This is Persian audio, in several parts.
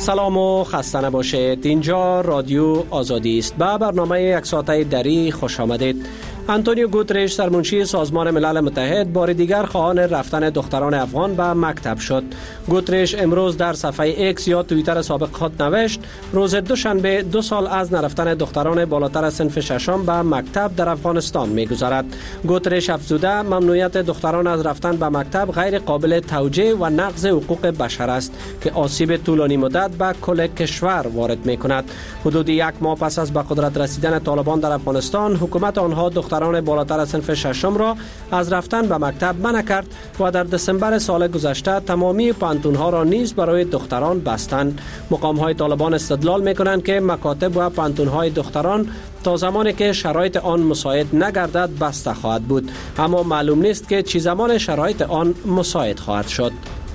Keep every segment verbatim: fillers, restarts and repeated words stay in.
سلام و خسته نباشید. اینجا رادیو آزادی است. به برنامه یک ساعته دری خوش آمدید. آنتونیو گوترش سرمنشی سازمان ملل متحد بار دیگر خواهان رفتن دختران افغان به مکتب شد. گوترش امروز در صفحه ایکس یا توییتر سابق خود نوشت روز دوشنبه دو سال از نرفتن دختران بالاتر از صنف ششم به مکتب در افغانستان می‌گذرد. گوترش افزوده ممنوعیت دختران از رفتن به مکتب غیر قابل توجیه و نقض حقوق بشر است که آسیب طولانی مدت به کل کشور وارد می‌کند. حدود یک ماه پس از به قدرت رسیدن طالبان در افغانستان، حکومت آنها دختران بالاتر از صنف ششم را از رفتن به مکتب منع کرد و در دسامبر سال گذشته تمامی پانتون‌ها را نیز برای دختران بستند. مقام‌های طالبان استدلال می‌کنند که مکاتب و پانتون‌های دختران تا زمانی که شرایط آن مساعد نگردد بسته خواهد بود، اما معلوم نیست که چه زمان شرایط آن مساعد خواهد شد.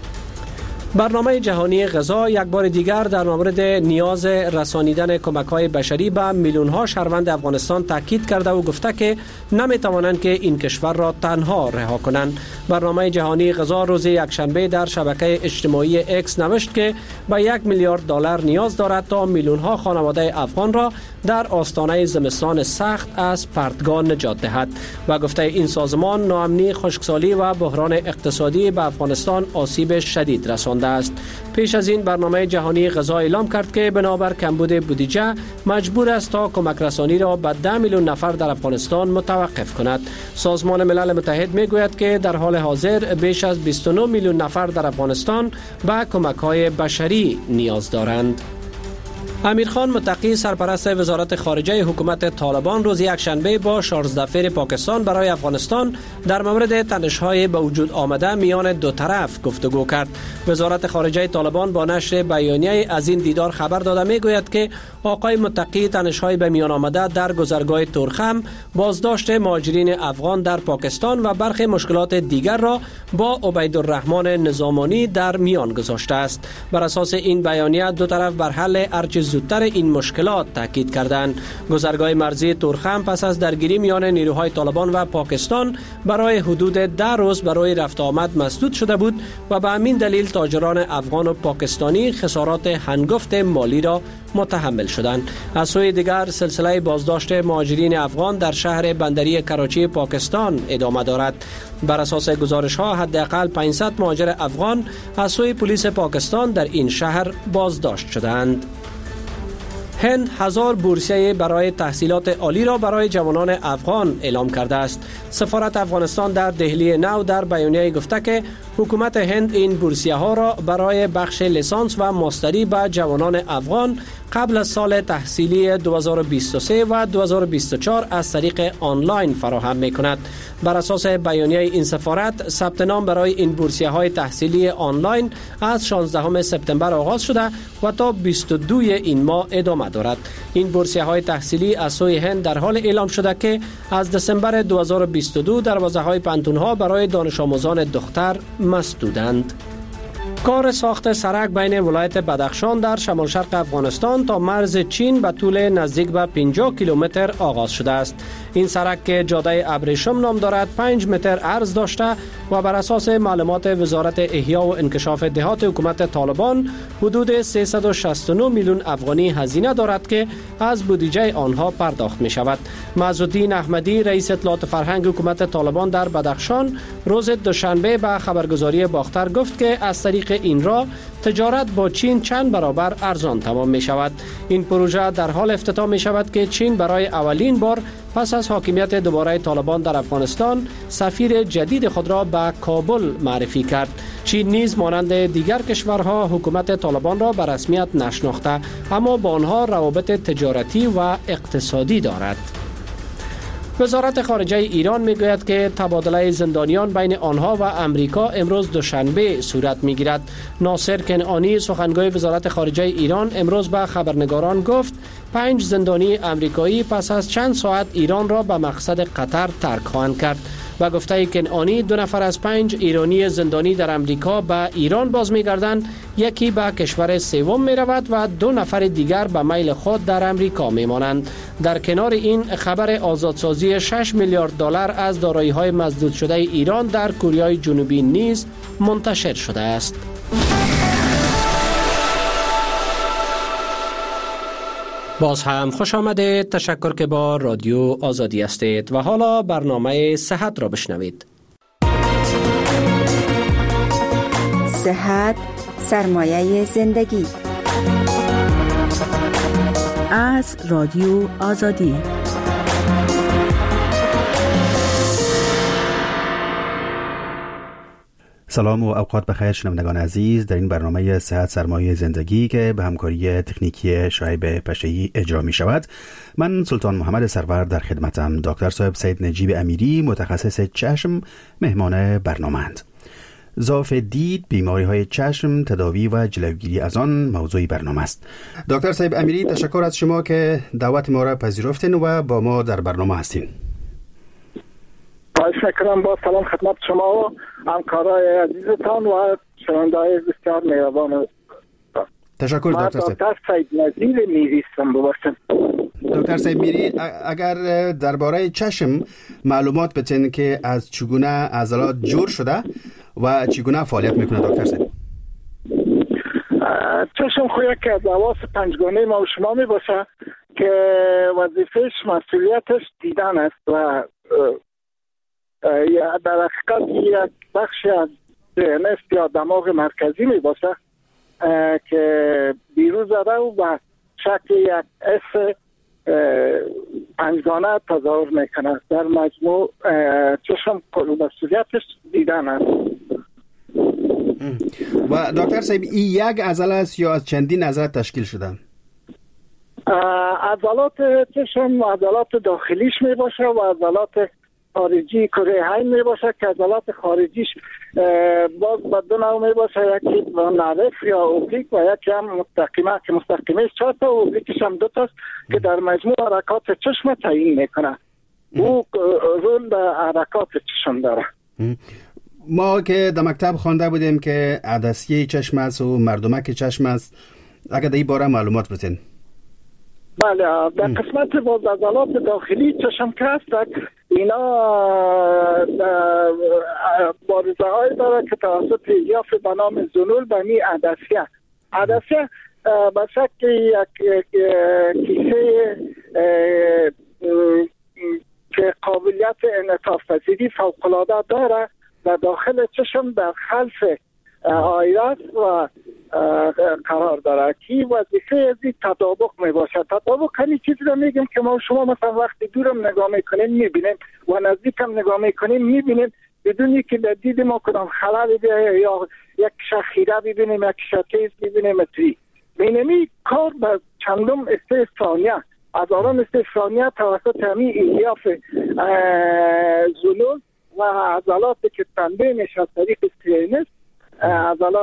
برنامه جهانی غذا یک بار دیگر در مورد نیاز رسانیدن کمک‌های بشری به میلیون‌ها شهروند افغانستان تاکید کرده و گفته که نمی‌توانند که این کشور را تنها رها کنند. برنامه جهانی غذا روز یکشنبه در شبکه اجتماعی اکس نوشت که به یک میلیارد دلار نیاز دارد تا میلیون‌ها خانواده افغان را در آستانه زمستان سخت از پرتگاه نجات دهد و گفته این سازمان ناامنی، خشکسالی و بحران اقتصادی به افغانستان آسیب شدید رسانده است. پیش از این برنامه جهانی غذا اعلام کرد که بنابر کمبود بودجه مجبور است تا کمک رسانی را به ده میلیون نفر در افغانستان متوقف کند. سازمان ملل متحد میگوید که در حال حاضر بیش از بیست و نه میلیون نفر در افغانستان به کمک‌های بشری نیاز دارند. امیرخان متقی سرپرست وزارت خارجه حکومت طالبان روز یکشنبه با شارزدفیر پاکستان برای افغانستان در مورد تنش‌های به وجود آمده میان دو طرف گفتگو کرد. وزارت خارجه طالبان با نشر بیانیه از این دیدار خبر داده میگوید که آقای متقی تنش‌های به میان آمده در گذرگاه تورخم، بازداشت مهاجرین افغان در پاکستان و برخی مشکلات دیگر را با عبیدالرحمن نظامانی در میان گذاشته است. بر اساس این بیانیه دو طرف بر حل ارچ زودتر این مشکلات تاکید کردند. گذرگاه مرزی تورخم پس از درگیری میان نیروهای طالبان و پاکستان برای حدود ده روز برای رفت آمد مسدود شده بود و به همین دلیل تاجران افغان و پاکستانی خسارات هنگفت مالی را متحمل شدند. از سوی دیگر سلسله بازداشت مهاجرین افغان در شهر بندری کراچی پاکستان ادامه دارد. بر اساس گزارش‌ها حداقل پانصد مهاجر افغان از سوی پلیس پاکستان در این شهر بازداشت شدند. هند هزار بورسیه برای تحصیلات عالی را برای جوانان افغان اعلام کرده است. سفارت افغانستان در دهلی نو در بیانیه گفته که حکومت هند این بورسیه ها را برای بخش لیسانس و ماستری به جوانان افغان قبل از سال تحصیلی دو هزار و بیست و سه و دو هزار و بیست و چهار از طریق آنلاین فراهم می کند. بر اساس بیانیه این سفارت، ثبت نام برای این بورسیه های تحصیلی آنلاین از شانزدهم سپتامبر آغاز شده و تا بیست و دوم این ماه ادامه دارد. این بورسیه های تحصیلی از سوی هند در حال اعلام شده که از دسامبر دو هزار و بیست و دو دروازه های پانتون‌ها برای دانش آموزان دختر مسدودند. کار ساخت سرک بین ولایت بدخشان در شمال شرق افغانستان تا مرز چین به طول نزدیک به پنجاه کیلومتر آغاز شده است. این سرک که جاده ابریشم نام دارد پنج متر عرض داشته و بر اساس معلومات وزارت احیا و انکشاف دهات حکومت طالبان حدود سیصد و شصت و نه میلیون افغانی هزینه دارد که از بودجه آنها پرداخت می شود. معزالدین احمدی رئیس اطلاعات فرهنگ حکومت طالبان در بدخشان روز دوشنبه به خبرگزاری باختر گفت که از طریق این راه تجارت با چین چند برابر ارزان تمام می شود. این پروژه در حال افتتاح می شود که چین برای اولین بار پس از حاکمیت دوباره طالبان در افغانستان سفیر جدید خود را به کابل معرفی کرد. چین نیز مانند دیگر کشورها حکومت طالبان را به رسمیت نشناخته، اما با آنها روابط تجارتی و اقتصادی دارد. وزارت خارجه ایران میگوید که تبادله زندانیان بین آنها و امریکا امروز دوشنبه صورت میگیرد. ناصر کنعانی سخنگوی وزارت خارجه ایران امروز به خبرنگاران گفت پنج زندانی امریکایی پس از چند ساعت ایران را به مقصد قطر ترک خواهند کرد و گفته کنعانی دو نفر از پنج ایرانی زندانی در امریکا به ایران باز میگردند، یکی به کشور سوم می رود و دو نفر دیگر به میل خود در امریکا می مانند. در کنار این خبر آزادسازی شش میلیارد دلار از دارایی‌های مسدود شده ایران در کره جنوبی نیز منتشر شده است. باز هم خوش آمدید. تشکر که با رادیو آزادی هستید و حالا برنامه صحت را بشنوید. صحت سرمایه زندگی از رادیو آزادی. سلام و اوقات بخیر شنوندگان عزیز. در این برنامه صحت سرمایه زندگی که به همکاری تکنیکی شایب پشه‌ای اجرا می شود، من سلطان محمد سرور در خدمتم. دکتر صاحب سید نجیب امیری متخصص چشم مهمان برنامه‌اند. ضعف دید، بیماری های چشم، تداوی و جلوگیری از آن موضوع برنامه است. دکتر صاحب امیری، تشکر از شما که دعوت ما را پذیرفتین و با ما در برنامه هستین. خواهش میکنم. با سلام خدمت شما و همکارای عزیزتان و شنونده‌های بسیار مهربان. تشکر دکتر صاحب. دکتر سید نجیب امیری هستم. ببخشید دکتر سید امیری، اگر درباره چشم معلومات بدین که از چگونه عضلات جور شده و چگونه فعالیت میکنه دکتر صاحب. چشم خو یک از حواس پنجگانه ما و شما می باشه که وظیفهش مسئولیتش دیدن است و در حقیقت یک بخش از ذهن است یا دماغ مرکزی می باشه که بیرون زده و شکل یک اس پنجگانه تظاهر میکنه. در مجموع چشم مسئولیتش دیدن است. و دکتر صاحب، این یک عضله است یا از چندین عضله تشکیل شدن؟ عضلات چشم عضلات داخلیش می باشه و عضلات خارجی کره عین می باشه که عضلات خارجیش باز به دو نوع می باشه، یکی نرف یا اوبلیک و یکی هم مستقیمه که مستقیمش چهار تا و اوبلیکش هم دو تاست که در مجموع حرکات چشم تعیین میکنه. او رول در حرکات چشم داره. ما که در مکتب خوانده بودیم که عدسیه چشم است و مردمک چشم است، اگر در این باره معلومات بتین. بله، در قسمت باز عضلات داخلی چشم که هست اینا بارزه های داره که توسط الیاف به نام زنول بنی عدسیه. عدسیه به شکل یک کیسه که قابلیت انعطاف پذیری فوق العاده داره و داخل چشم در خلف آیرس و قرار داره که وظیفه از این تطابق می باشه. تطابق همین چیزی رو میگیم که ما شما مثلا وقتی دورم نگاه میکنیم میبینیم و نزدیکم نگاه میکنیم میبینیم بدونی که در دید ما کدام خلل بیایه یا یک شخیره ببینیم یک شتیز ببینیم اتری بینمی کار به چندم استه ثانیه از آران استه ثانیه توسط همین الیاف زنول و عضلات که تنبه نشد طریق استرینس عضلات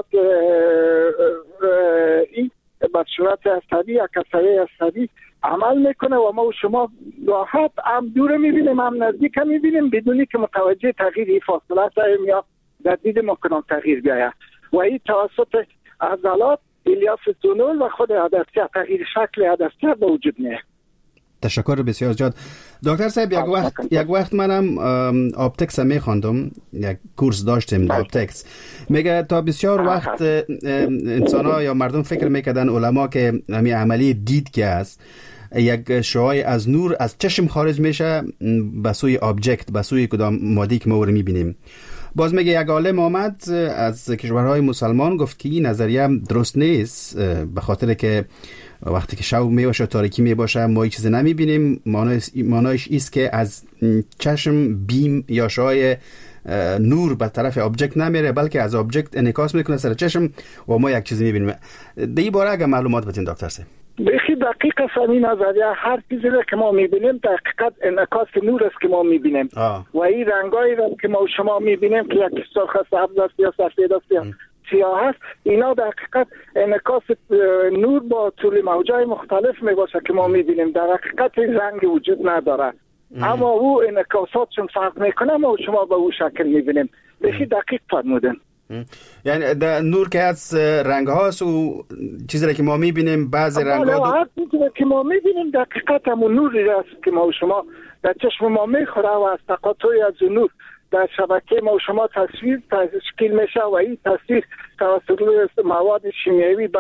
این به صورت عصبی یا کسره عصبی عمل میکنه و ما و شما راحت هم دور میبینیم هم نزدیک هم میبینیم بدونی که متوجه تغییر این فاصله شویم یا در دید ما کنم تغییر بیاید و این توسط عضلات الیاف زنول و خود عدسیه تغییر شکل عدسیه به وجود میاد. تشکر بسیار زیاد دکتر صاحب. یک وقت یک وقت منم آپتکس می خواندم، یک کورس داشتیم آپتکس. میگه تا بسیار وقت انسان‌ها یا مردم فکر میکردن علما که همین عملی دید که است یک شعاع از نور از چشم خارج میشه به سوی آبجکت، به سوی کدام مادی که ما رو میبینیم. باز میگه یک عالم آمد از کشورهای مسلمان گفت که این نظریه درست نیست، به خاطر که وقتی که شب می باشه تاریکی می باشه ما چیزی نمیبینیم. معنایش است که از چشم بیم یا شعاع نور به طرف آبجکت نمیره بلکه از آبجکت انعکاس میکنه سر چشم و ما یک چیزی میبینیم. در این باره اگه معلومات بدین دکتر صاحب. بخی دقیق است این نظریه. هر چیزی که ما میبینیم در حقیقت انعکاس نور است که ما میبینیم و این رنگایی را که ما شما میبینیم که یک سرخ سبز است یا سفید است یا سیاه است، اینا در حقیقت انعکاس نور با طول موجای مختلف می باشه که ما میبینیم. در حقیقت رنگ وجود نداره اما او انعکاساتشون فرق میکنه ما و شما به او شکل میبینیم. بخی دقیق فرمودن. یعنی در نور که از رنگ هاست و چیزی که ما میبینیم بعضی رنگ ها هر چیزی که ما میبینیم در حقیقت همون نوری است که ما و شما در چشم ما میخوره و از تقاطعی از نور در شبکه ما و شما تصویر تشکیل میشه و این تصویر توسط مواد شیمیایی به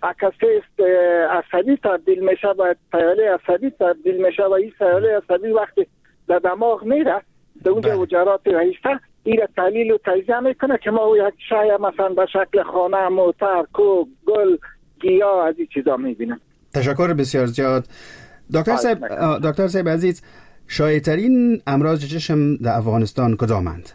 عکسه عصبی تبدیل میشه و سیاله عصبی تبدیل میشه و این سیاله عصبی وقتی در دماغ میره در اونجا وجرات رئیسه این را تحلیل و تجزیه میکنه که ما یک شای مثلا به شکل خانه، موتر، کوه، گل، گیاه از این چیزا میبینیم. تشکر بسیار زیاد. دکتر صاحب دکتر صاحب عزیز، شایع‌ترین امراض چشم در افغانستان کدامند؟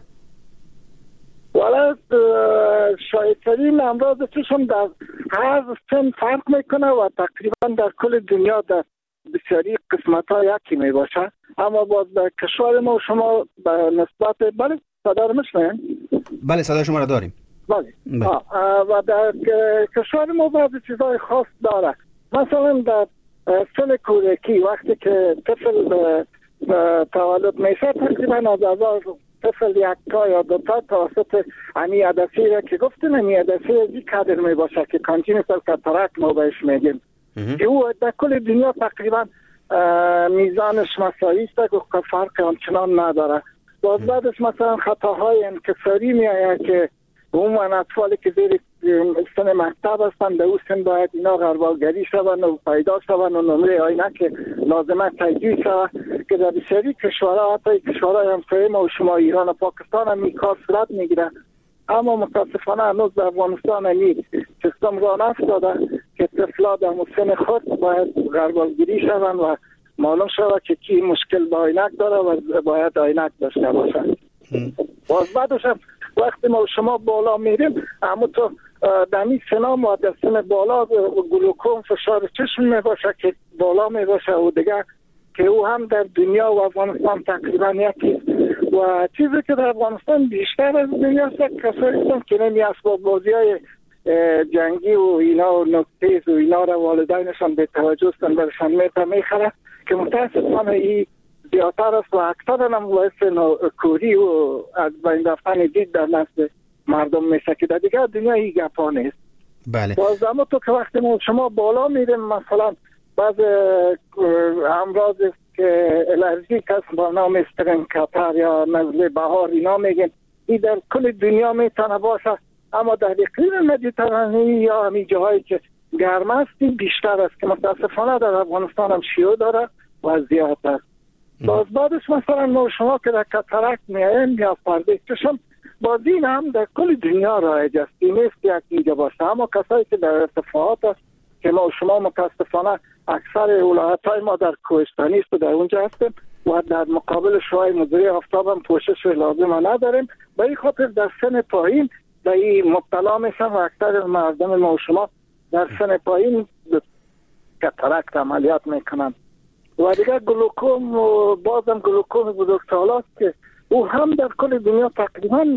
والا شایع‌ترین امراض چشم در هر سن فرق میکنه و تقریبا در کل دنیا در بسیاری قسمت ها یکی میباشه، اما باز در کشور ما شما به نسبت بله صدا رو میشنوین؟ بله صدا شما را داریم. بله, بله. و در کشور ما بعضی چیزهای خاص داره. مثلا در سن کودکی وقتی که طفل تولد میشه تقریبا از هزار طفل یک تا یا دو تا توسط امی عدسی را که گفتیم امی عدسی از این قدر می باشه که کانجنیتال کاتاراکت ما بهش میگیم که او در کل دنیا تقریبا میزانش مساوی است و فرق آنچنان نداره. باز بعدش مثلا خطاهای انکساری می آید که عموما اطفالی که زیر سن مکتب هستند در او سن باید اینا غربالگری شوند و پیدا شوند و نمره عینک لازمه تجدید شود که در بسیاری کشورها حتی کشورهای همسایه ما و شما ایران و پاکستان هم این کار صورت میگیره، اما متاسفانه هنوز در افغانستان این سیستم را نفتاده که طفلا در سن خود باید غربالگری شوند و معلوم شود که کی مشکل با عینک داره و باید عینک داشته باشند. باز بعدش هم وقتی ما شما بالا میریم اما تو دمی سنا ما در سن بالا گلوکوم فشار چشم میباشه که بالا میباشه و دیگه که او هم در دنیا و افغانستان تقریبا یکی و چیزی که در افغانستان بیشتر از دنیا است کسایی هستند که نمی اسباب بازی های جنگی و اینا و نکتیز و اینا را والدینشان به توجه هستند برشان میتا میخره که متاسفانه این زیادتر است و اکثر هم باعث کوری و از بین رفتن دید در نسل مردم میشه که در دیگه دنیا این گپا نیست. بله. باز اما تو که وقتی ما شما بالا میریم مثلا بعض امراض که الرژیک هست با نام استرن کپر یا نزله بهار اینا میگن این در کل دنیا میتونه باشه، اما در اقلیم مدیترانه‌ای یا همین جاهایی که گرم است بیشتر است که متاسفانه در افغانستان هم شیوع داره و زیاد است. باز بعدش مثلا ما شما که در کاتاراکت میایم یا پرده چشم باز این هم در کل دنیا رایج است، این نیست که یک اینجا باشه، اما کسایی که در ارتفاعات است که ما شما متاسفانه اکثر ولایت‌های ما در کوهستانی است و در اونجا هستیم و در مقابل شعاع مضر آفتاب هم پوشش لازم نداریم، به این خاطر در سن پایین در این مبتلا میشن و اکثر مردم ما شما در سن پایین کاتاراکت عملیات میکنن. و دیگه گلوکوم و بازم گلوکوم بزرگسالات که او هم در کل دنیا تقریبا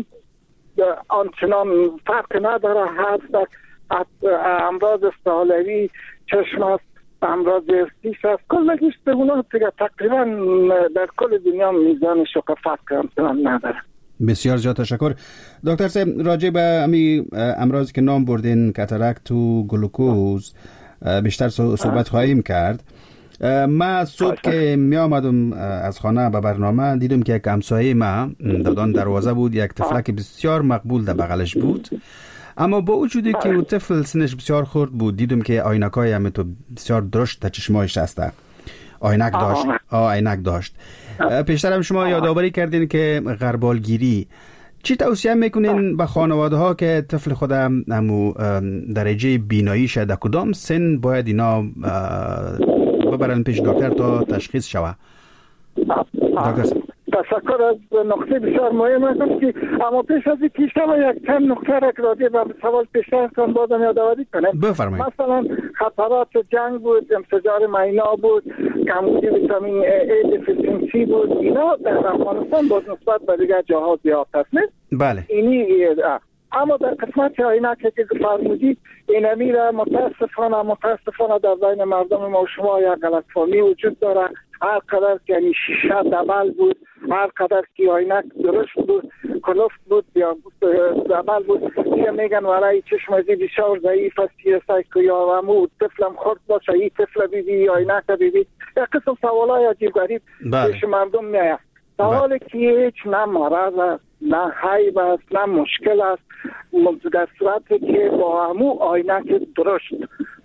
آنچنان فرق نداره، هست امراض استحالوی چشم است، امراض ارتیش است، کلگیش به اونا تقریبا در کل دنیا میزانش و فرق آنچنان نداره. بسیار زیاد تشکر. دکتر صاحب راجع به امی امراضی که نام بردین کاتاراکت و گلوکوز بیشتر صحبت خواهیم کرد. ما صبح که می آمدم از خانه به برنامه دیدم که یک همسایه ما دادان دروازه بود، یک طفلک بسیار مقبول در بغلش بود، اما با وجودی که اون طفل سنش بسیار خورد بود دیدم که عینکای هم تو بسیار درشت تا چشمایش هسته، عینک داشت آه عینک داشت. پیشتر هم شما یادآوری کردین که غربالگیری چی توصیه میکنین به خانواده ها که طفل خود همو درجه بینایی شد در کدام سن باید اینا ببرن پیش دکتر تا تشخیص شوه؟ دکتر تشکر از نقطه بسیار مهم است که اما پیش از اینکه شما یک چند نقطه را راجع به سوال پیشتر کن بازم یادآوری کنم. بفرمایید. مثلا خطرات جنگ بود، انفجار مینا بود، کمبود ویتامین ای دفیشنسی بود، اینا در افغانستان باز نسبت به دیگر جاها زیاد است نه؟ بله. اینی اما در قسمت عینک که فرمودید این امیره متاسفانه متاسفانه در بین مردم ما و شما یک غلطفهمی وجود داره. هر قدر که یعنی شیشه دبل بود، هر قدر که عینک درشت بود، کلفت بود یا دبل بود، یه میگن ولای چشم ازی بسیار ضعیف است، یه سایکو یا همو طفلم خورد باشه، این طفل بیبی عینک بیبی، یک قسم سوالای عجیب غریب پیش مردم میاد. در حالی که هیچ نه مرض است، نه حیب است، نه مشکل است، در صورتی که با همو عینک درشت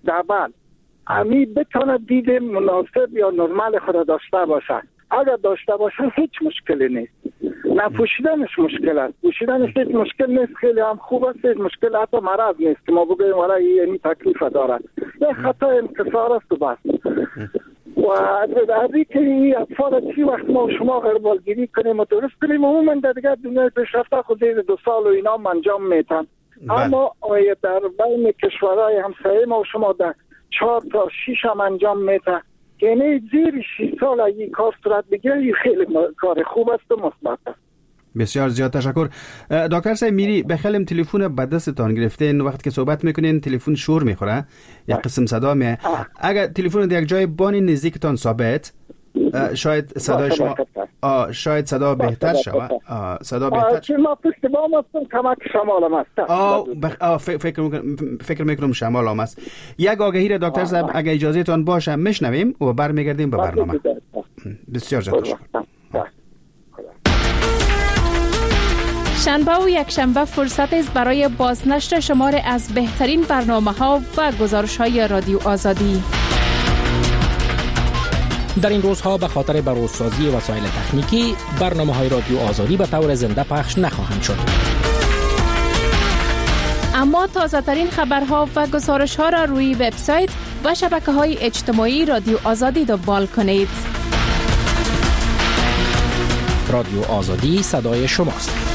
حداقل امی بتونه دید مناسب یا نرمال خود داشته باشه. اگر داشته باشه هیچ مشکلی نیست. نه پوشیدنش مشکل است، پوشیدنش هیچ مشکل نیست، خیلی هم خوب است، هیچ مشکل حتی مرض نیست که ما بگوییم والا این تکلیف دارد. یه خطا انکسار است و بس. و عربی که این اطفال چی وقت ما شما غربالگیری کنیم و درست کنیم عموما در دیگر دنیای پیشرفته خود زیر دو سال و اینا انجام میتن. اما در بین کشورهای همسایه ما و شما در چهار تا شیش هم انجام میتن. یعنی زیر شیش سال اگه کار صورت بگیره خیلی کار خوب است و مثبت است. بسیار زیاد تشکر. دکتر صاحب میری بخلم تلفن به دستتان گرفتین وقت که صحبت میکنین تلفن شور میخوره یا قسم صدا می اگر تلفن در یک جای بانی نزدیکتان ثابت شاید صدای شما آه شاید صدا بهتر شود صدا بهتر چه ما پشت بام هستم کمک شمال است آه بخ... فکر میکنم فکر میکنم شمال هم است. یک آگهی را دکتر صاحب اگر اجازه تان باشه میشنویم و برمیگردیم به برنامه. بسیار زیاد تشکر. شنبه و یک شنبه فرصت است برای بازنشر شمار از بهترین برنامه ها و گزارش های رادیو آزادی. در این روزها به خاطر بروزسازی وسایل تکنیکی برنامه های رادیو آزادی به طور زنده پخش نخواهند شد. اما تازه ترین خبرها و گزارش ها را روی وبسایت و شبکه های اجتماعی رادیو آزادی دنبال کنید. رادیو آزادی صدای شماست.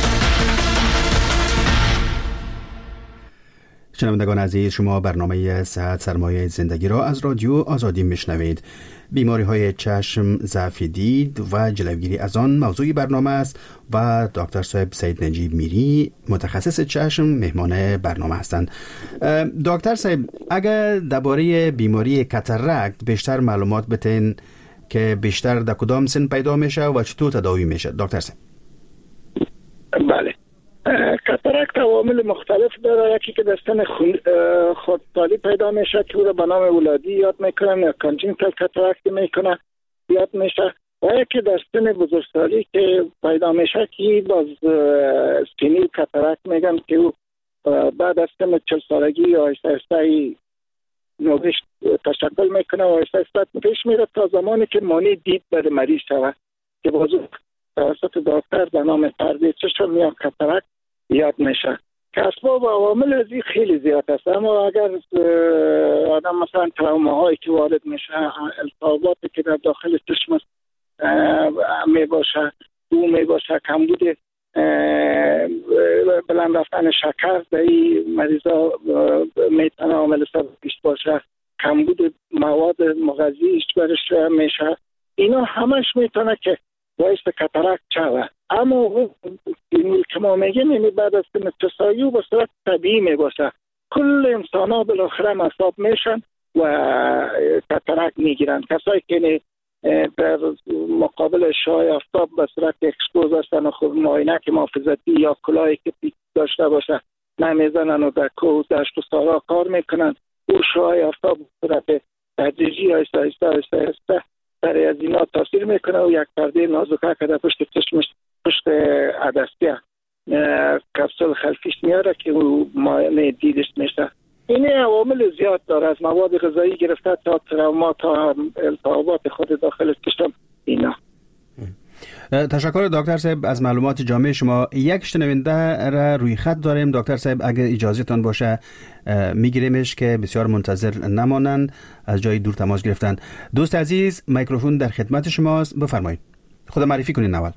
شنوندگان عزیز، شما برنامه صحت سرمایه زندگی را از رادیو آزادی میشنوید. بیماری های چشم، ضعف دید و جلوگیری از آن موضوع برنامه است و دکتر صاحب سید نجیب میری متخصص چشم مهمان برنامه هستند. دکتر صاحب اگر درباره بیماری کاتاراکت بیشتر معلومات بتین که بیشتر در کدام سن پیدا میشه و چطور تداوی میشه دکتر صاحب؟ بله، کاتاراکت عوامل مختلف داره. یکی که در سن خردسالی پیدا میشه که او را به نام ولادی یاد میکنن یا کانجنیتال کاتاراکت میکنه یاد میشه، و یکی در سن بزرگسالی که پیدا میشه که باز سینیل کاتاراکت میگن که او بعد از سن چهل سالگی آهسته آهسته نوزش تشکل میکنه و آهسته آهسته پیش میره تا زمانی که مانع دید بر مریض شود که باز توسط دکتر به نام پرده چشم یا کاتاراکت یاد میشه. که اسباب و عوامل ازی خیلی زیاد است، اما اگر آدم مثلا تروماهایی که وارد میشه، التهاباتی که در داخل چشم می باشه، او می باشه، کمبود بلند رفتن شکر در این مریضا میتونه عامل سببش باشه، کمبود مواد مغذی برش میشه، اینا همش میتونه که باعث کاتاراکت شود. اما اون که ما میگیم یعنی بعد از سن تسایی به صورت طبیعی میباشه. کل انسان ها بالاخره مصاب میشن و کاتاراکت میگیرن. کسایی که در مقابل شعاع آفتاب به صورت اکسپوز هستن و خود معاینه محافظتی یا کلاهی که پیک داشته باشه نمیزنن و در کوه دشت و صحرا کار میکنن، او شعاع آفتاب به صورت تدریجی آهسته آهسته آهسته آهسته برای از اینا تاثیر میکنه و یک پرده نازکه که در پشت چشمش پشت عدسیه کپسول خلفیش میاره که او مانع دیدش میشه. این عوامل زیاد داره، از مواد غذایی گرفته تا تروما تا التهابات خود داخل چشم اینا. تشکر دکتر صاحب از معلومات جامع شما. یک شنونده را روی خط داریم دکتر صاحب، اگر اجازه تان باشه میگیریمش که بسیار منتظر نمانند، از جای دور تماس گرفتن. دوست عزیز میکروفون در خدمت شماست، بفرمایید، خود معرفی کنین اول.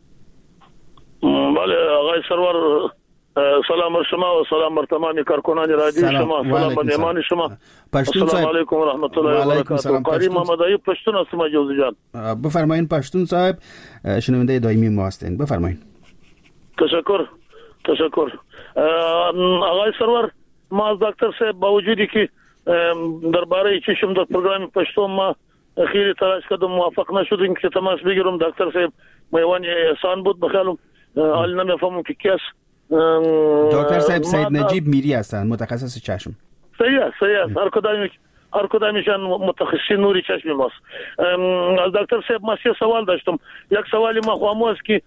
بله آقای سرور، سلام بر شما و سلام بر تمامی کارکنان رادیو شما، سلام بر ایمان شما. السلام علیکم و رحمت الله و برکاته. قاری محمد ایوب پشتون هستم جوزی جان. بفرمایید پشتون صاحب، شنونده دائمی ما هستین، بفرمایید. تشکر تشکر آقای سرور. ما از دکتر صاحب با وجودی که درباره چشم در پروگرام پشتون ما خیلی تلاش کردم موفق نشدیم که تماس بگیرم. دکتر صاحب میوان احسان بود بخیالم، حال نمیفهمم که کس. دکتر صاحب سید نجیب میری هستن، متخصص چشم. صحیح است صحیح است، هر کدام هر کدامشان متخصص نوری چشم ماست. از دکتر صاحب ما سه سوال داشتم. یک سوالی ما خواهم است که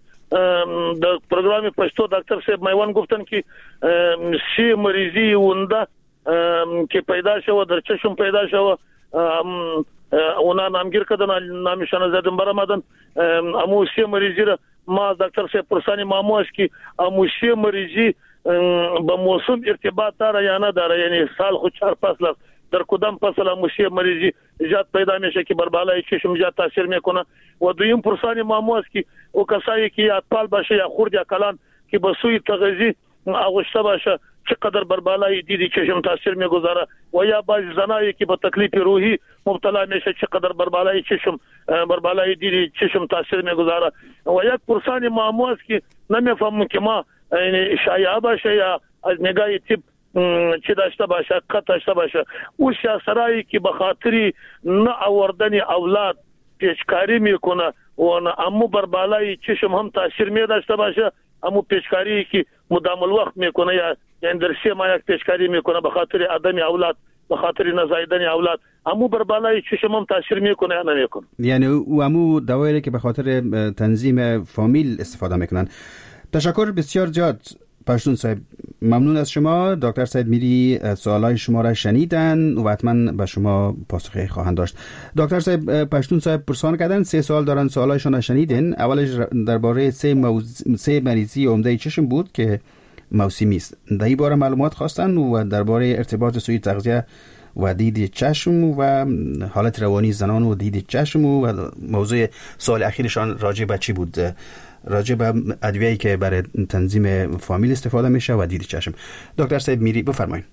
در پروگرام پشتو دکتر صاحب میوان گفتن که سی مریضی اونده که پیدا شو در چشم پیدا شو اونا نامگیر کردن نامشان زدن برآمدن اموسی مریضی را ما دکتر صاحب پرسانی معمو است که اموسی مریضی با موسم ارتباط داره یا نه داره، یعنی سال خود چهار فصل است، در کدام فصل اموسی مریضی زیاد پیدا میشه که بر بالای چشم زیاد تاثیر میکنه. و دویم پرسانی معمو است که او کسایی که اطفال باشه یا خرد یا کلان که به سوی تغذیه آغشته باشه چقدر بر بالای دید چشم تاثیر میگذاره، و یا بعضی زنایی که با تکلیف روحی مبتلا میشه چقدر بر بالای چشم بر بالای دید چشم تاثیر میگذاره. و یک پرسانی معمو است که نمیفهمم که ما یعنی شایعه باشه یا از نگاه تیپ چی داشته باشه قط داشته باشه، او سیاسرایی که به خاطری نه آوردن اولاد پیشکاری میکنه و امو بر بالای چشم هم تاثیر می داشته باشه، امو پیشکاری که مدام الوقت میکنه یا یعنی در سه ماه یک پیشکاری میکنه به خاطر عدم اولاد، به خاطر نزاییدن اولاد، امو بر بالای چشم هم تاثیر میکنه یا نمیکنه. یعنی او امو دوایی که به خاطر تنظیم فامیل استفاده میکنن. تشکر بسیار زیاد پشتون صاحب، ممنون از شما. دکتر سید میری سوالای شما را شنیدن و حتما به شما پاسخی خواهند داشت. دکتر صاحب پشتون صاحب پرسان کردن، سه سوال دارن، سوالایشون را شنیدین. اولش درباره سه موز... سه مریضی عمده چشم بود که موسمی است. در این باره معلومات خواستن و درباره ارتباط سوی تغذیه و دید چشم و حالت روانی زنان و دید چشم و موضوع سوال اخیرشان راجع به چی بود؟ راجع به ادویه‌ای که برای تنظیم فامیل استفاده میشه و دید چشم. دکتر صاحب میری بفرمایید.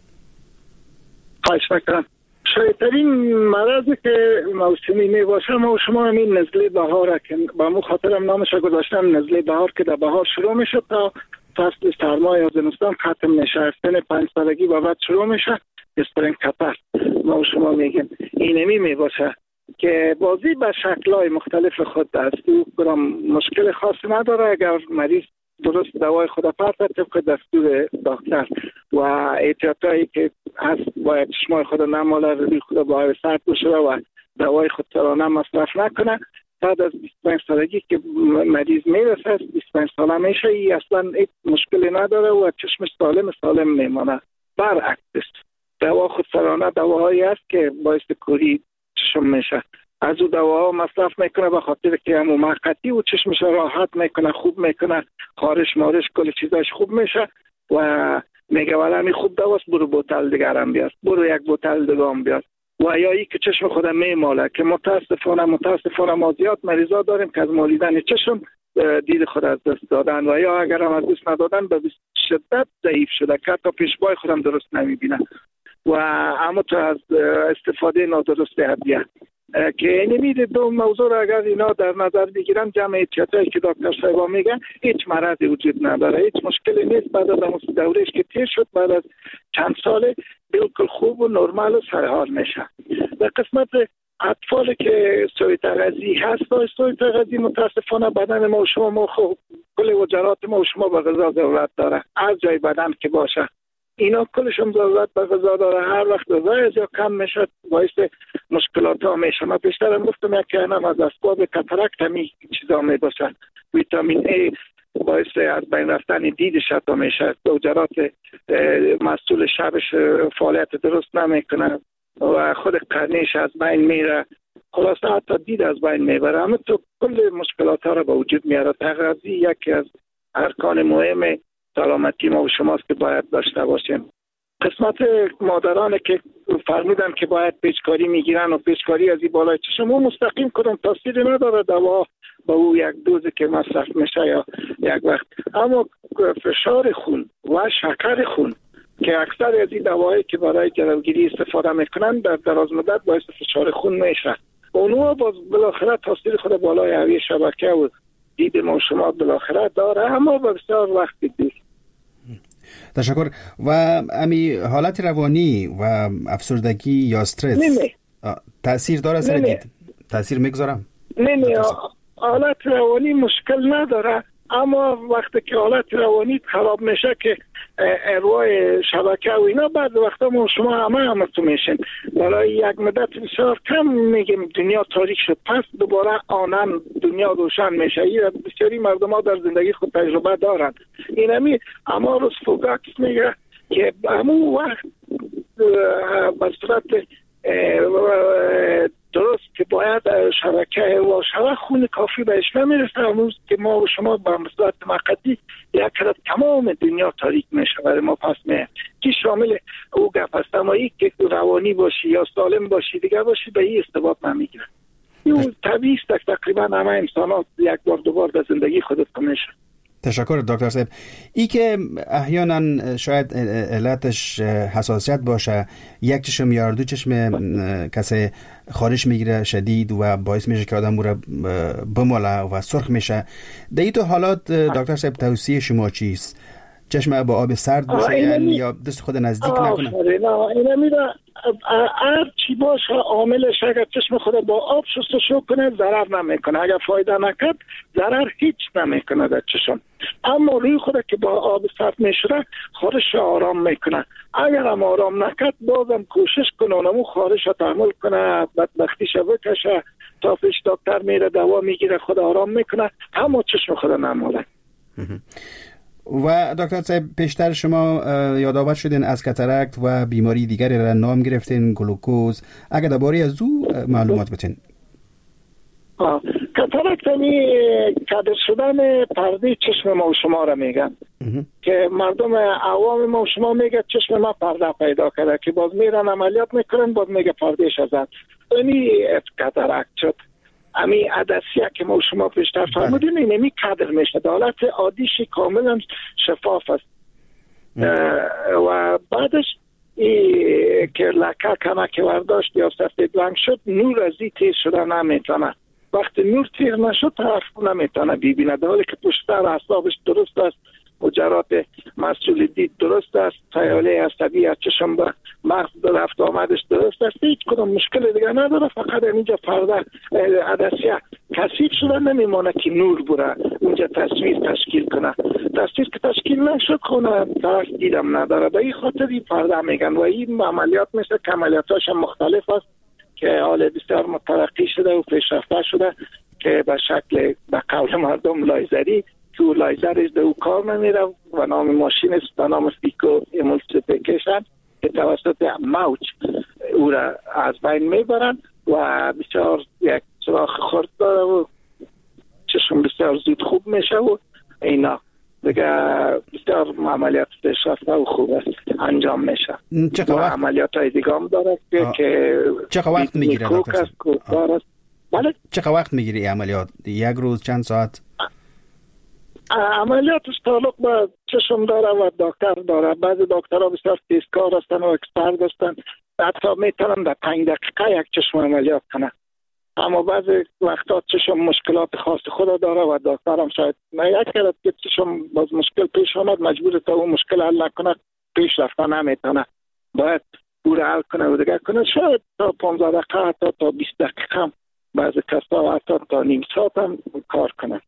خواهش میکنم. شایدترین مرضی که موسمی می باشه ما شما همین نزله بهار که با مو خاطرم نامش گذاشتم، نزله بهار که در بهار شروع میشه تا فصل سرما یا زمستان ختم میشه، سن پنج سالگی و بعد شروع میشه اسپرینگ کپر ما شما میگیم. اینمی می باشه که بازی به شکل‌های مختلف خود دست او برام مشکل خاصی نداره اگر مریض درست دوای خود پرت طبق دستور دکتر و احتیاطایی که هست باید چشمای خود نماله، روی خود باید سرد بشه و دوای خود سرانه مصرف نکنه. بعد از بیست و پنج سالگی که مریض میرسه بیست و پنج ساله میشه ای اصلا هیچ مشکلی نداره و چشمش سالم سالم میمانه. برعکس دوا خود سرانه دواهایی است که باعث کوری چشم میشه، از او دواها مصرف میکنه به خاطر که همون موقتی و چشمش راحت میکنه، خوب میکنه، خارش مارش کل چیزاش خوب میشه و میگه ولی خوب دواست برو بوتل دیگر هم بیار، برو یک بوتل دیگه هم بیار. و یا ای که چشم خودم میماله که متاسفانه متاسفانه ما زیاد مریضا داریم که از مالیدن چشم دید خود از دست دادن و یا اگر هم از دست ندادن به شدت ضعیف شده که حتی پیشبای خودم درست نمیبینن و اما تو از استفاده نادرست ادویه که نمیده. دو موضوع را اگر اینا در نظر بگیرن جمع احتیاطایی که دکتر صاحبا میگن هیچ مرضی وجود نداره، هیچ مشکلی نیست. بعد از اون دورهش که تیر شد بعد از چند ساله بالکل خوب و نرمال و سرحال میشه. در قسمت اطفال که سوی تغذی هست و سوی تغذی متاسفانه بدن ما و شما ما خوب کل وجرات ما و شما به غذا ضرورت داره، از جای بدن که باشه اینا کلشون ضرورت به غذا داره. هر وقت غذا یا کم میشه باعث مشکلات ها میشه. من بیشترم گفتم یک هم از اسباب کاتاراکت همی چیزا می باشه. ویتامین ای باعث از بین رفتن دیدش حتی میشه، وجرات مسئول شبش فعالیت درست نمیکنه و خود قرنیش از بین میره، خلاصه حتی دید از بین میبره. اما تو کل مشکلات ها را به وجود میاره. تغذیه یکی از ارکان مهم سلامتی ما و شماست که باید داشته باشیم. قسمت مادران که فرمودن که باید پیچکاری میگیرن و پیچکاری از این بالای چشم و مستقیم کدام تاثیری نداره دوا با او یک دوزی که مصرف میشه یا یک وقت، اما فشار خون و شکر خون که اکثر از این دوایی که برای جلوگیری استفاده میکنن در دراز مدت باعث فشار خون میشه. اونو باز بالاخره تاثیر خود بالای هوی شبکه و دید ما شما بالاخره داره، اما بسیار وقتی دید. تشکر. و امی حالت روانی و افسردگی یا استرس تأثیر داره سر دید؟ تأثیر میگذارم؟ نه نه حالت روانی مشکل نداره، اما وقتی که حالت روانی خراب میشه که اروای شبکه و اینا بعد وقتا ما شما همه همه تو میشین برای یک مدت بسیار کم میگیم دنیا تاریک شد پس دوباره آنم دنیا روشن میشه. این بسیاری مردم ها در زندگی خود تجربه دارن. این همی اما روز فوگاکس میگه که همون وقت به صورت درست که باید شبکه و شبکه خون کافی بهش نمیرسه، امروز که ما و شما به صورت موقتی یک کرد تمام دنیا تاریک میشه برای ما پس میه که شامل او گپ است. اما ای که روانی باشی یا سالم باشی دیگه باشی به این استباب نمیگیره. این طبیعی است تقریبا همه انسانات یک بار دو بار در زندگی خودت میشه. تشکر دکتر صاحب. ای که احیانا شاید علتش حساسیت باشه، یک چشم یا دو چشم کسی خارش میگیره شدید و باعث میشه که آدم رو بماله و سرخ میشه، در این تو حالات دکتر صاحب توصیه شما چیست؟ چشم با آب سرد باشه یعنی یا دست خود نزدیک نکنه؟ نه اینه میره هر چی باشه عاملش اگر چشم خود با آب شستشو کنه ضرر نمیکنه، اگر فایده نکرد ضرر هیچ نمیکنه در چشم. اما روی خود که با آب سرد میشوره خارش آرام میکنه، اگر هم آرام نکرد بازم کوشش کنه اونمو خارش رو تحمل کنه، بدبختیش بکشه تا پیش دکتر میره دوا میگیره خود آرام میکنه، اما چشم خود نماله. و دکتر صاحب پیشتر شما یادآور شدین از کاتاراکت و بیماری دیگری را نام گرفتین، گلوکوز، اگر درباره از او معلومات بدین. کاتاراکت یعنی کدر شدن پرده چشم ما و شما را میگن که مردم عوام ما و شما میگه چشم ما پرده پیدا کرده که باز میرن عملیات میکنن باز میگه پرده شد، یعنی کاتاراکت شد. امی عدسیه که ما شما پیشتر فرمودیم این امی کدر میشه، حالت عادیشی کاملا شفاف است و بعدش ای که لکه کمک ورداشت یا سفید رنگ شد نور از این تیر شده نمیتونه، وقتی نور تیر نشد طرف نمیتونه ببینه، در حالی که پشتر اعصابش درست است، مجرات مسئول دید درست است، سیاله عصبی از چشم به مغز رفت آمدش درست است، هیچ کدام مشکل دیگه نداره، فقط اینجا پرده عدسیه کثیف شده نمیمونه که نور بره اونجا تصویر تشکیل کنه، تصویر که تشکیل نشد خونه طرف دیدم نداره، به این خاطر این پرده میگن و این عملیات مثل که عملیاتاش مختلف است که حال بسیار مترقی شده و پیشرفته شده که به شکل به قول مردم لایزری که او لایزرش در او کار نمیره و نام ماشین است به نام فیکو ایمولسیفیکیشن که توسط موج او را از بین میبرن و بسیار یک سراخ خرد داره و چشم بسیار زود خوب میشه و اینا دیگه بسیار عملیات پیشرفته و خوب است انجام میشه. چقدر وقت عملیات های دیگه هم داره که که چقدر وقت میگیره دکتر؟ بله چقدر وقت میگیره این عملیات؟ یک روز چند ساعت؟ عملیاتش تعلق به چشم داره و دکتر داره، بعضی دکترها بسیار تیزکار هستن و اکسپرت هستن، حتی میتونن در پنج دقیقه یک چشم عملیات کنه، اما بعضی وقتا چشم مشکلات خاص خود داره و دکتر هم شاید نه یک کرد که چشم باز مشکل پیش آمد مجبور تا اون مشکل حل نکنه پیش رفته نمیتونه، باید او را حل کنه و دیگه کنه، شاید تا پانزده دقیقه حتی تا بیست دقیقه هم بعضی کسا حتی تا نیم ساعت هم کار کنه.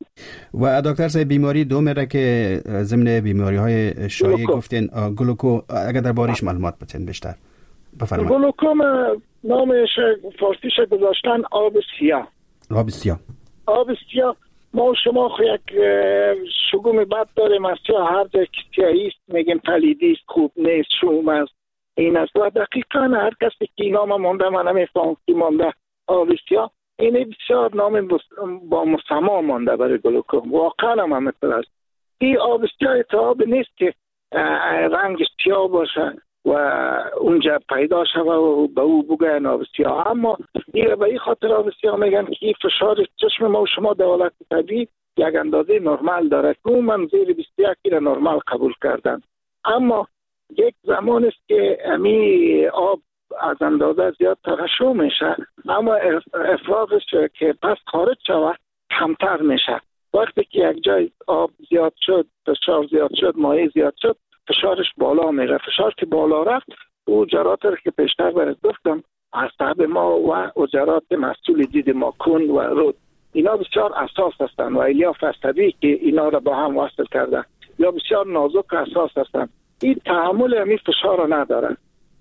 و دکتر صاحب بیماری دومره که ضمن بیماری های شایع گفتین گلوکو، اگر در باریش معلومات بتین بیشتر بفرمایید. گلوکو نامش فارسیش گذاشتن آب سیاه. آب سیاه آب سیاه ما و شما خو یک شگون بد داریم از سیاه، هر جای که سیاهی است میگیم پلیدی است، خوب نیست، شوم است، این است و دقیقا هر کسی که این نام مونده من نمیفهم که مونده آب سیاه، این بسیار نام با مسما مانده برای گلوکو، واقعا هم همینطور است. این آب سیاه تا آب نیست که رنگ سیاه باشه و اونجا پیدا شوه و به او بگن آب سیاه، اما این به این خاطر آب سیاه میگن که فشار چشم ما و شما در حالت طبیعی یک اندازه نرمال داره که اون من زیر بیست و یک را نرمال قبول کردن، اما یک زمان است که امی آب از اندازه زیاد ترشح میشه، اما افراغش که پس خارج شوه کمتر میشه. وقتی که یک جای آب زیاد شد، فشار زیاد شد، مایع زیاد شد، فشارش بالا میره، فشار که بالا رفت او جرات رو که پیشتر برات گفتم عصب ما و اجرات مسئول دید ما کن و رود اینا بسیار اساس هستند و الیاف عصبی که اینا رو با هم وصل کرده یا بسیار نازک اساس هستند، این تحمل همین فشار رو ندارن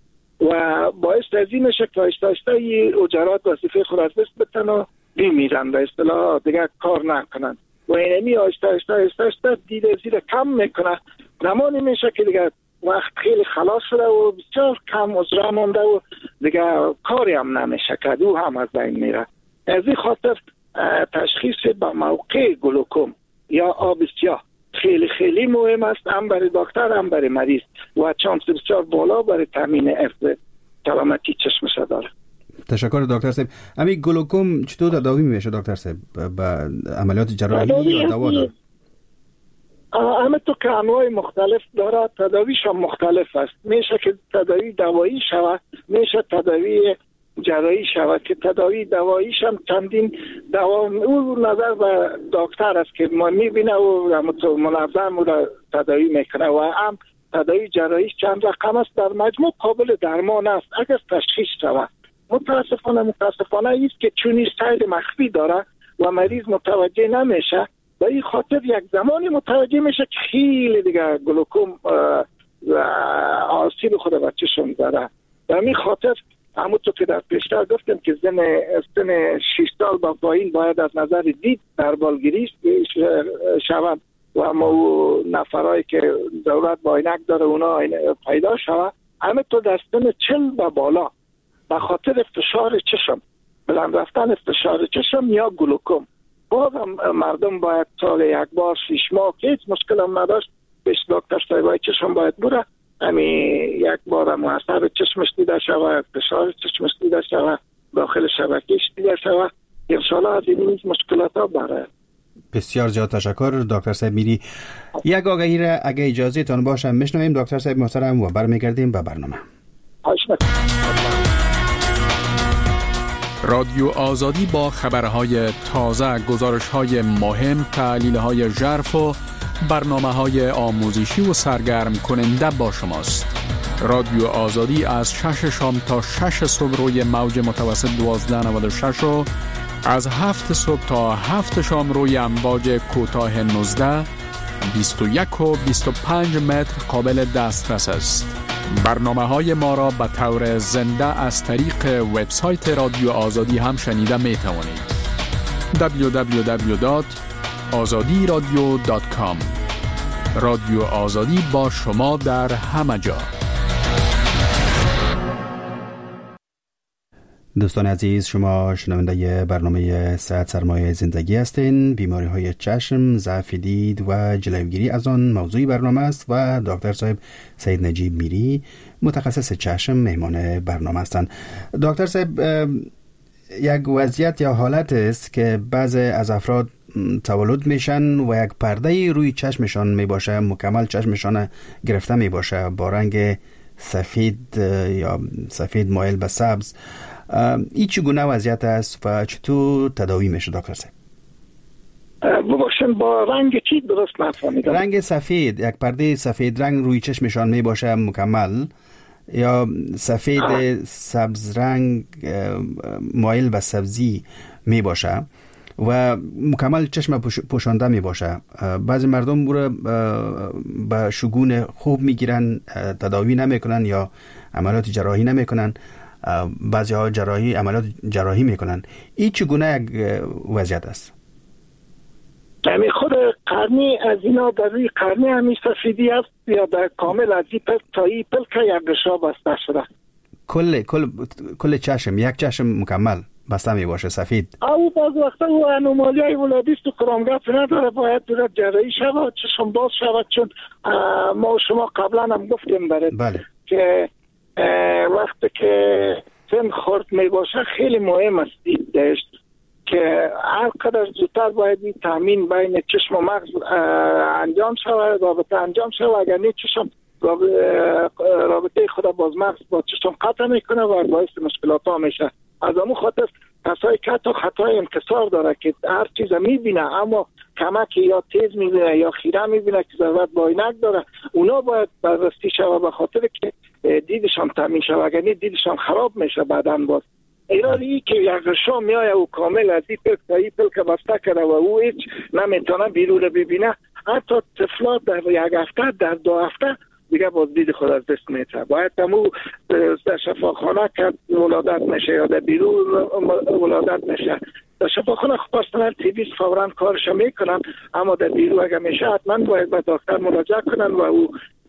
و باعث از این میشه که آهسته آهسته این اجرات وظیفه خود از دست بدن و بمیرن، به اصطلاح دیگه کار نکنن و اینمی آهسته آهسته آهسته آهسته دیده زیر کم میکنه، زمانی میشه که دیگه وقت خیلی خلاص شده و بسیار کم عذرا مونده و دیگه کاری هم نمیشه کرد، او هم از بین میره. از این خاطر تشخیص به موقع گلوکوم یا آب سیاه خیلی خیلی مهم است، هم برای دکتر هم برای مریض و چانس بسیار بالا برای تامین حفظ سلامتی چشمش داره. تشکر دکتر صاحب. همین گلوکوم چطور تداوی میشه دکتر صاحب؟ با عملیات جراحی یا دوا داره؟ همه تو که انواع مختلف داره، تداویش هم مختلف است. میشه که تداوی دوایی شود، میشه تداوی جراحی شود که تداوی دواییش هم چندین دوا او نظر به دکتر است که ما میبینه و منظم را تداوی میکنه و هم تداوی جراحیش چند رقم است، در مجموع قابل درمان است اگر تشخیص شود. متاسفانه متاسفانه است که چون استایل مخفی داره و مریض متوجه نمیشه، و این خاطر یک زمانی متوجه میشه که خیلی دیگه گلوکوم آسیب خود به چشم داره. و همین خاطر همونطور که در پیشتر گفتم که زن سن شش سال با پایین باید از نظر دید در بالگیری شود و ما نفرایی که ضرورت با عینک داره اونا پیدا شود. همینطور در سن چل و بالا به خاطر فشار چشم، بلند رفتن فشار چشم یا گلوکوم، باز مردم باید سال یک بار شش ماه که هیچ مشکل هم نداشت پیش دکتر صاحبای چشم باید بره، همین یک بار محصب چشمش دیده شود، فشار چشمش دیده شود، داخل شبکیش دیده شود، انشاءالله از این مشکلات ها بره. بسیار زیاد تشکر دکتر صاحب میری. یک آگهی را اگه اجازه تان باشه میشنویم دکتر صاحب محترم و برمیگردیم به برنامه. رادیو آزادی با خبرهای تازه، گزارش‌های مهم، تحلیل‌های ژرف و برنامه‌های آموزشی و سرگرم کننده با شماست. رادیو آزادی از شش شام تا شش صبح روی موج متوسط دوازده نود و شش و از هفت صبح تا هفت شام روی امواج کوتاه نوزده، بیست و یک و بیست و پنج متر قابل دسترس است. برنامه‌های ما را به طور زنده از طریق وبسایت رادیو آزادی هم شنیده می توانید. دبلیو دبلیو دبلیو دات آزادی رادیو دات کام. رادیو آزادی با شما در همه جا. دوستان عزیز، شما شنونده برنامه صحت سرمایه زندگی هستین. بیماری های چشم، ضعف دید و جلوگیری از آن موضوع برنامه است و دکتر صاحب سید نجیب میری متخصص چشم مهمان برنامه هستند. دکتر صاحب، یک وضعیت یا حالت است که بعضی از افراد تولد میشن و یک پرده روی چشمشان میباشه، مکمل چشمشان گرفته میباشه با رنگ سفید یا سفید مایل به سبز. این چگونه وضعیت است و چطور تداوی میشه دکتر صاحب؟ ببخشید با رنگ چی درست نفهمیدم؟ رنگ سفید، یک پرده سفید رنگ روی چشمشان می باشه مکمل، یا سفید آه. سبز رنگ مایل به سبزی می باشه و مکمل چشم پوشانده می باشه. بعضی مردم رو به شگون خوب می گیرن، تداوی نمی کنن یا عملیات جراحی نمی کنن، بعضی ها جراحی عملیات جراحی میکنن. این چگونه یک وضعیت است؟ یعنی خود قرنی از اینا در روی قرنی همی سفیدی است یا در کامل از این پل تا این پل که یک گشا بسته شده؟ کل کل کل چشم، یک چشم مکمل بسته می باشه سفید. او باز وقتا و انومالی های ولادیست و کرامگف نداره، باید دورت جراحی شود، چشم باز شود. چون ما شما قبلا هم گفتیم برد بله. که وقتی که سن خورد می باشه خیلی مهم است دیدش که هر قدر زودتر باید این تامین بین چشم و مغز انجام شود، رابطه انجام شود. اگر نه چشم رابطه خود باز مغز با چشم قطع میکنه و باعث مشکلات ها میشه. از همون خاطر کسایی که حتی خطای انکسار داره که هر چیز میبینه اما کمک یا تیز میبینه یا خیره میبینه که ضرورت با عینک داره، اونا باید بررسی شود به خاطر که دیدشان تامین شود. اگر نه دیدشان خراب میشه بعداً. باز ایرانی که یک شام میایه و کامل از این پل تا این پل که بسته کرده و او هیچ نمیتونه بیرون رو ببینه، حتی طفلات در یک هفته در دو هفته دیگه باز دید خود از دست میتره. باید تمو در شفاخانه که ولادت میشه یا در بیرون ولادت میشه، در شفاخانه خب پرسنل تیویست فوراً کارش میکنن، اما در بیرون اگر میشه حتما باید به دکتر مراجعه کنن و او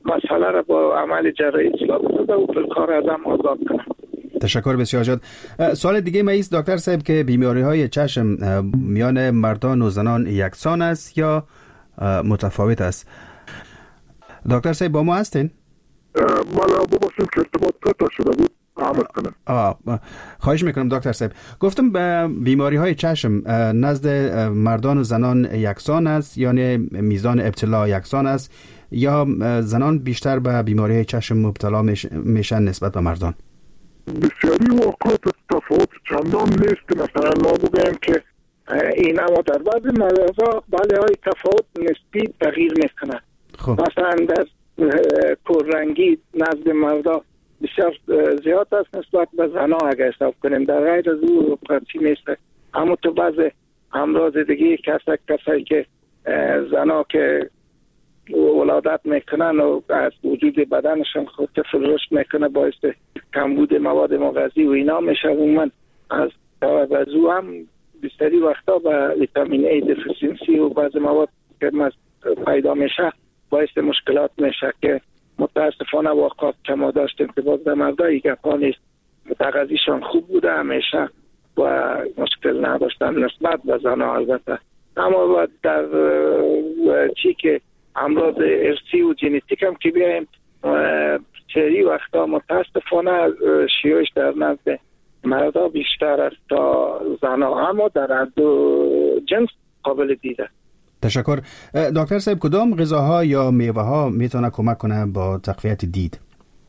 مسئله را با عمل جراحی اصلاح بده و بالکار از هم آزاد کنه. تشکر بسیار زیاد. سوال دیگه ما است دکتر صاحب که بیماری های چشم میان مردان و زنان یکسان است یا متفاوت است؟ دکتر صاحب با ما هستین؟ مالا بباشیم که ارتباط قطع شده بود. آه خواهش میکنم دکتر صاحب. گفتم به بیماری های چشم نزد مردان و زنان یکسان است، یعنی میزان ابتلا یکسان است، یا زنان بیشتر به بیماری های چشم مبتلا میشن نسبت به مردان؟ بسیاری واقعات تفاوت چندان نیست. مثلا ما بگیم که این اما در بعضی مواقع بله های تفاوت نسبی تغییر میکنه. خب. مثلا در پررنگی نزد مردا بسیار زیاد است نسبت به زنا اگر حساب کنیم، در غیر از او قطعی نیست. اما تو بعض امراض دیگه کسایی کسایی که زنا که ولادت میکنن و از وجود بدنشون خود طفل رشد میکنه باعث کمبود مواد مغذی و اینا میشه. عموما از توجه هم بسیاری وقتا به ویتامین ای دفیسینسی و بعض مواد که پیدا میشه باعث مشکلات میشه که متاسفانه واقعات که ما داشتیم که باز در مردایی که پا نیست تغذیشان خوب بوده همیشه و مشکل نداشتن نسبت به زنها. البته اما در چی که امراض ارثی و ژنتیک هم که بیایم چری وقتا متاسفانه شیوعش در نزد مردا بیشتر است تا زنها، اما در دو جنس قابل دیده. تشکر. دکتر صاحب کدام غذاها یا میوه ها میتونه کمک کنه با تقویت دید؟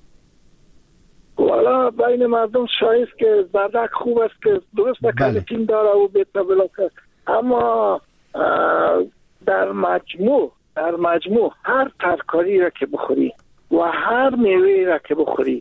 والا بین مردم شایست که زردک خوب است که درست کالسیم داره و بیتا بلوکر، اما در مجموع در مجموع هر ترکاری را که بخوری و هر میوه را که بخوری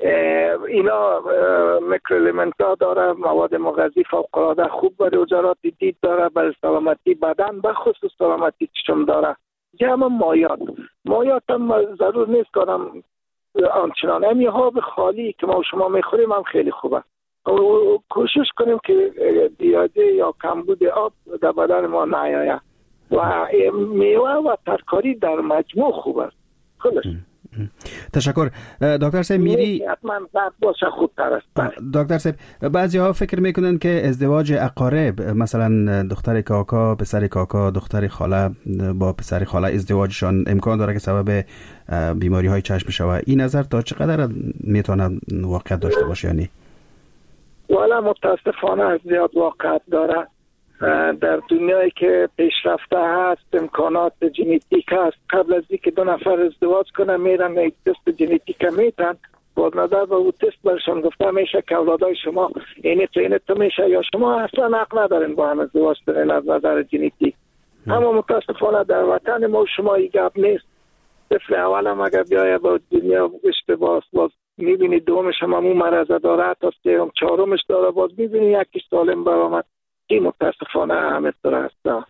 اینا میکرولیمنت ها داره، مواد مغذی فوق العاده خوب برای وجرات دید داره، برای سلامتی بدن به خصوص سلامتی چشم داره. جمع مایات مایات هم ضرور نیست کنم آنچنان امی ها به خالی که ما شما میخوریم هم خیلی خوبه. کوشش کنیم که دیاده یا کمبود آب در بدن ما نیاید و میوه و ترکاری در مجموع خوب است. خلاص تشکر. دکتر صاحب میری حتما زرد باشه خوبتر است. دکتر صاحب بعضی ها فکر میکنن که ازدواج اقارب، مثلا دختر کاکا پسر کاکا دختر خاله با پسر خاله ازدواجشان امکان داره که سبب بیماری های چشم شود. این نظر تا چقدر میتونه واقعیت داشته باشه یعنی؟ والا متاسفانه از زیاد واقعیت داره. در دنیایی که پیشرفته هست امکانات ژنتیک هست، قبل از اینکه دو نفر ازدواج کنن میرن یک تست ژنتیک میتن با نظر به اون تست برشان گفته میشه که اولادای شما اینه تو اینه تو میشه یا شما اصلا حق ندارین با هم ازدواج کنین از نظر ژنتیک. اما متاسفانه در وطن ما شما این گپ نیست. طفل اول هم اگر بیایه با دنیا اشتباه باز میبینی دومش هم همون مرض داره، تا سوم چهارمش داره باز میبینی یکیش سالم برآمد. این متاسفانه همه داره است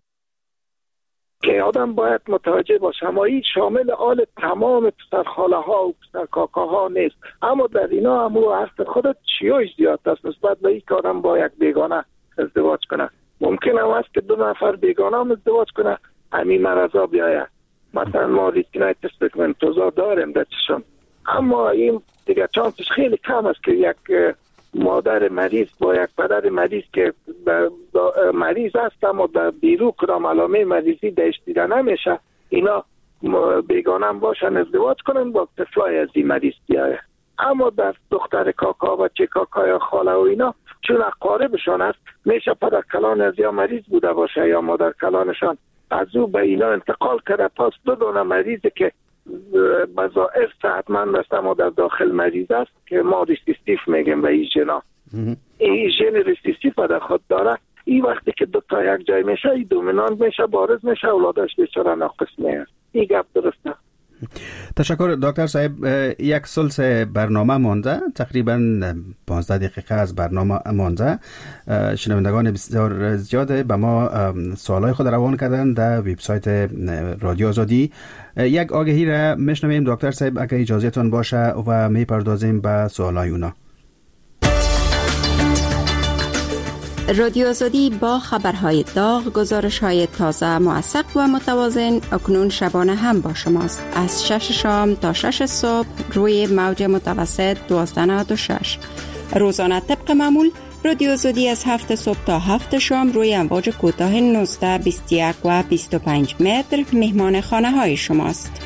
که آدم باید متوجه باشه. اما این شامل آل تمام پسرخاله ها و پسرکاکاها نیست، اما در اینا هم رو حرف خودت چیوش زیاد است نسبت به این که آدم با یک بیگانه ازدواج کنه. ممکن هم است که دو نفر بیگانه هم ازدواج کنه همین مرضا بیاید. مثلا ما ریتینایتس پیگمنتوزا داریم در چشم، اما این دیگه چانسش خیلی کم است که یک مادر مریض با یک پدر مریض که مریض است اما در بیرو کدام علامه مریضی داشت دیده نمیشه اینا بیگانه باشن ازدواج کنن با طفلای از این مریض بیایه. اما در دختر کاکا و چه کاکا یا خاله و اینا چون اقاربشان است میشه پدر کلان از یا مریض بوده باشه یا مادر کلانشان از او به اینا انتقال کرده. پس دو دونه مریضی که بظاهر صحتمند است اما در داخل مریض است که ما ریسیستیف میگیم به این ژنا. این ژن ریسیستیف در خود داره. این وقتی که دو تا یک جای میشه این دومینانت میشه بارز میشه اولادش بیچاره ناقص میشه. این گپ درسته. تشکر دکتر صاحب. یک ثلث برنامه مانده، تقریبا پانزده دقیقه از برنامه مانده. شنوندگان بسیار زیاده به ما سوالای خود روان کردن در وبسایت رادیو آزادی. یک آگهی را میشنویم دکتر صاحب اگه اجازهتون باشه و میپردازیم به سوالای اونا. رادیو آزادی با خبرهای داغ، گزارش‌های تازه، موثق و متوازن اکنون شبانه هم با شماست. از شش شام تا شش صبح روی موج متوسط دوازده نود و شش. روزانه طبق معمول رادیو آزادی از هفت صبح تا هفت شام روی امواج کوتاه نوزده، بیست و یک و بیست و پنج متر مهمان خانه های شماست.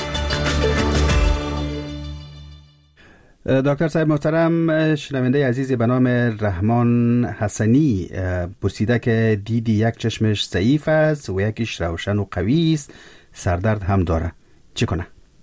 دکتر صاحب محترم، شنونده عزیزی به نام رحمان حسنی پرسیده که دیدی یک چشمش ضعیف است و یکیش روشن و قوی است، سردرد هم داره، چی کنه؟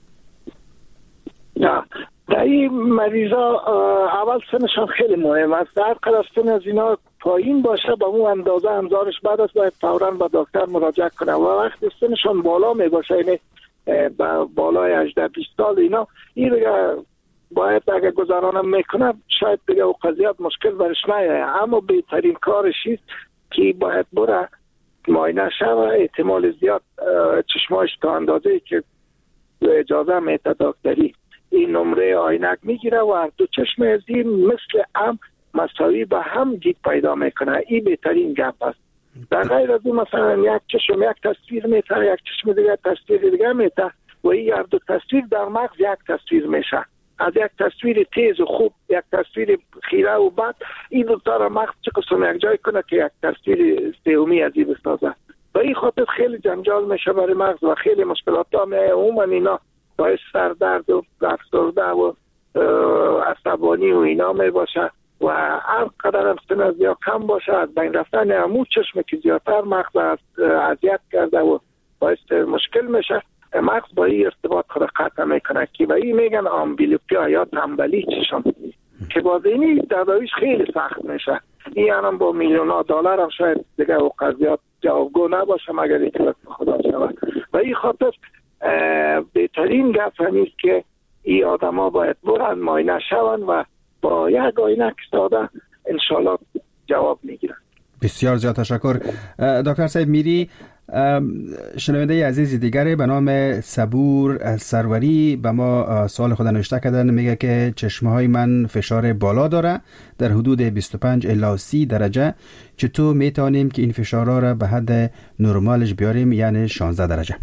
نه، در این مریضا اول سنشان خیلی مهم است. هر قدر سن از اینا پایین باشه با اون اندازه انظارش بعد است باید فوراً با دکتر مراجعه کنه و وقتی سنشان بالا می باشه، یعنی بالای هجده بیست سال اینا، این دیگه باید اگر گذرانم میکنه شاید دیگه او قضیات مشکل برش نیاید. اما بهترین کارش است که باید بره معاینه شه و احتمال زیاد چشمایش تا اندازه‌ای که اجازه میده دکتری این نمره عینک میگیره و هر دو چشم از این مثل هم مساوی به هم دید پیدا میکنه. این بهترین گپ است. در غیر از اون مثلا یک چشم یک تصویر میته، یک چشم دیگه تصویر دیگه میته و این هر دو تصویر در مغز یک تصویر میشه. از یک تصویر تیز و خوب یک تصویر خیره و بد، این دو تا را مغز چه قسم یک جای کنه که یک تصویر سومی از این بسازه. و این خاطر خیلی جنجال میشه برای مغز و خیلی مشکلات ها میه. عموما اینا باعث سردرد و افسرده و عصبانی و اینا می باشه و هر قدر هم سن از یا کم باشه از بین رفتن امو چشم که زیادتر مغز اذیت کرده و باعث مشکل میشه. مغز با این ارتباط خود قطع میکنه که با این میگن آمبلیوپیا یا تنبلی چشم که با اینی درداویش خیلی سخت میشه. این هم با میلیون ها دلار هم شاید دیگه و قضیات جوابگو نباشه مگر اینکه لطف خدا شود. و این خاطر بهترین گپ همیست که این آدم ها باید برن معاینه شون و با یک عینک ساده انشالله جواب میگیرن. بسیار زیاد تشکر. دکتر صاحب میری، شنونده عزیز دیگری به نام صبور سروری به ما سوال خود نوشته کردن. میگه که چشمه های من فشار بالا داره در حدود بیست و پنج الی سی درجه، چطور میتونیم که این فشارها را به حد نرمالش بیاریم، یعنی شانزده درجه؟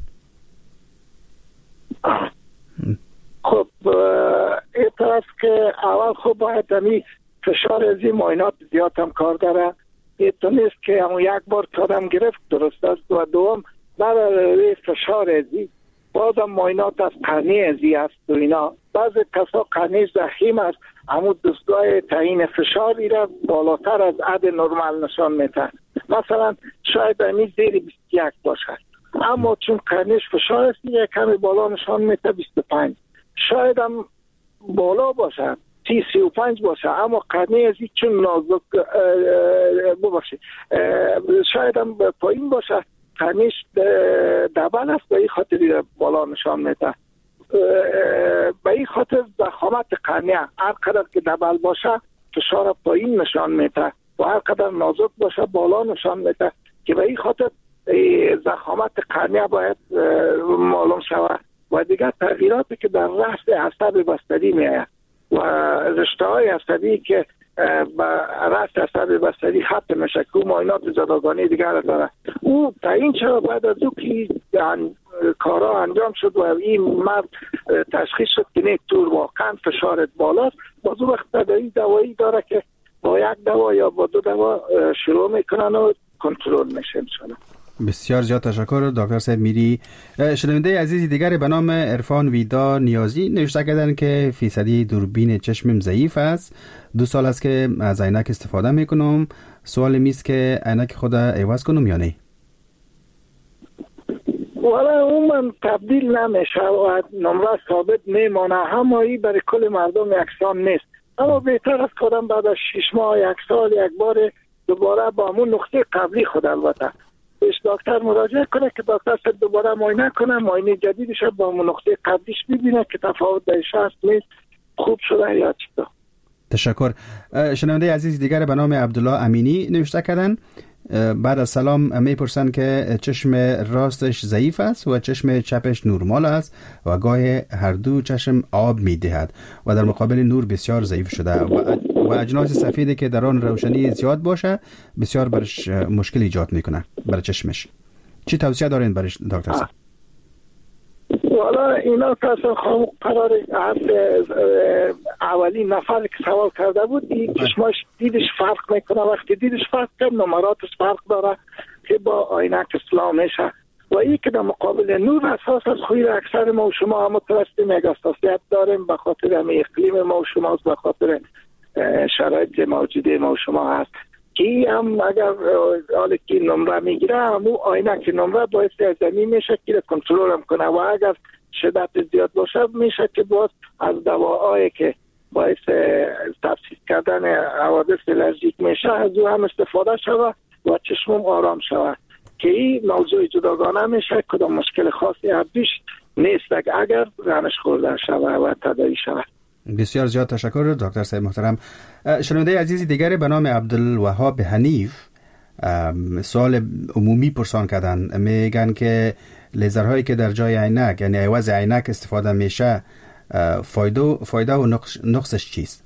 خب این طرف که اول خب باید همی فشار از این معاینات زیاد هم کار داره. تو نیست که همون یک بار کادم گرفت درست است و دوم برای فشار ازی بازم معاینات از قرنی ازی است و اینا. بعضی کسا قرنی زخیم است، همون دستگاه تعیین فشار ایره بالاتر از عد نرمال نشان میده. مثلا شاید همی زیر بیست و یک باشد اما چون قرنیش فشار است یک کمی بالا نشان میده بیست و پنج. شاید هم بالا باشد سی سی و پنج باشه اما قرنی ازی چون نازک بباشه شاید هم پایین باشه قرنیش دبل است به این خاطر بالا نشان میده. به این خاطر ضخامت قرنیه هر قدر که دبل باشه فشار پایین نشان میده و هر قدر نازک باشه بالا نشان میده که به این خاطر ضخامت قرنیه باید معلوم شود و دیگر تغییراتی که در رأس عصب بستری میآید و رشته های عصبی که با رأس عصب بستری ختم میشه که معاینات جداگانه دیگر داره او تعیین چرا بعد از او که کارها انجام شد و این مرد تشخیص شد که نه طور واقعا فشارت بالاست، باز او وقت تداوی دوایی داره که با یک دوا یا با دو دوا شروع میکنن و کنترل میشه انشاءالله. بسیار زیاد تشکر دکتر صاحب میری. شنونده عزیزی دیگری به نام عرفان ویدا نیازی نوشته کردن که فیصدی دوربین چشمم ضعیف است، دو سال است که از عینک استفاده میکنم، سوال میست که عینک خود عوض کنم یا نه؟ والا عموما تبدیل نمیشه و نمره ثابت میمانه، همایی برای کل مردم یکسان نیست، اما بهتر است خودم بعد از شش ماه یک سال یک بار دوباره با همون نقطه قبلی خود البته پیش دکتر مراجعه کنه که دکتر صاحب دوباره معاینه کنه، معاینه جدیدش با همون نقطه قبلیش ببینه که تفاوت درش هست نیست، خوب شده یا چطور. تشکر. شنونده عزیز دیگر به نام عبدالله امینی نوشته کردن، بعد از سلام میپرسن که چشم راستش ضعیف است و چشم چپش نورمال است و گاه هر دو چشم آب میدهد و در مقابل نور بسیار ضعیف شده و و اجناس سفیدی که در آن روشنی زیاد باشه بسیار برش مشکل ایجاد میکنه برای چشمش. چی توصیه دارین برش دکتر صاحب؟ والا اینا که خب قرار اولی نفر که سوال کرده بود این چشماش دیدش فرق میکنه، وقتی دیدش فرق کرد نمراتش فرق داره که با عینک اصلاح میشه و این که در مقابل نور اساس از خوی اکثر ما و شما هم متوسطی مگاستاسیت داریم به خاطر هم اقلیم ما و شما به خاطر شرایط موجوده ما و شما هست که هم اگر حالی که نمره میگیره همون عینک نمره باعث از زمین میشه که کنترل هم کنه و اگر شدت زیاد باشه میشه که باز از دواهایی که باعث تفسیر کردن حوادث الرژیک میشه از او هم استفاده شود و چشمم آرام شود که این موضوع جداگانه میشه کدام مشکل خاصی عبدیش نیست اگر رنش خورده شود و تداوی شود. بسیار زیاد تشکر دکتر صاحب محترم. شنونده عزیزی دیگری به نام عبدالوهاب حنیف سوال عمومی پرسان کردن، میگن که لیزرهایی که در جای عینک یعنی عوض عینک استفاده میشه فایده فایده و نقص نقصش چیست؟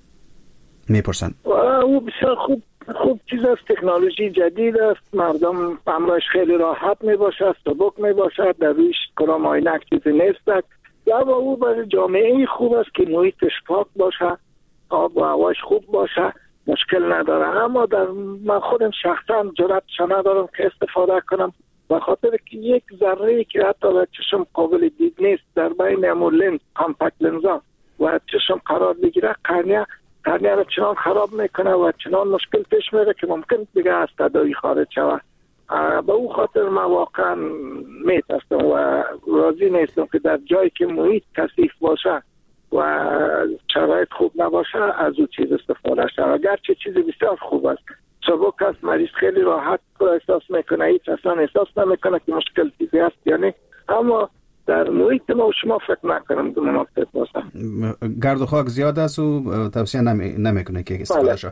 میپرسن. او بسیار خوب خوب چیز است، تکنولوژی جدید است، مردم امرش خیلی راحت میباشه، سبک میباشه، در رویش کدام عینک چیزی نیست. یا با او برای جامعه خوب است که محیطش پاک باشه، آب و هواش خوب باشه، مشکل نداره. اما در من خودم شخصا جرأتش ندارم که استفاده کنم به خاطر که یک ذره که حتی به چشم قابل دید نیست در بین امون لنز کامپکت لنزا و چشم قرار بگیره قرنیه قرنیه را چنان خراب میکنه و چنان مشکل پیش میره که ممکن دیگه از تداوی خارج شود. به او خاطر من واقعا میترسم و راضی نیستم که در جایی که محیط کثیف باشه و شرایط خوب نباشه از او چیز استفاده شد. اگرچه چیزی بسیار خوب است، سبک است، مریض خیلی راحت احساس میکنه، هیچ اصلا احساس نمیکنه که مشکل چیزی هست یعنی، اما در محیط ما و شما فکر نکنم که مناسب باشه. گرد و خاک زیاد است و توصیه نمی... نمیکنه که استفاده شد.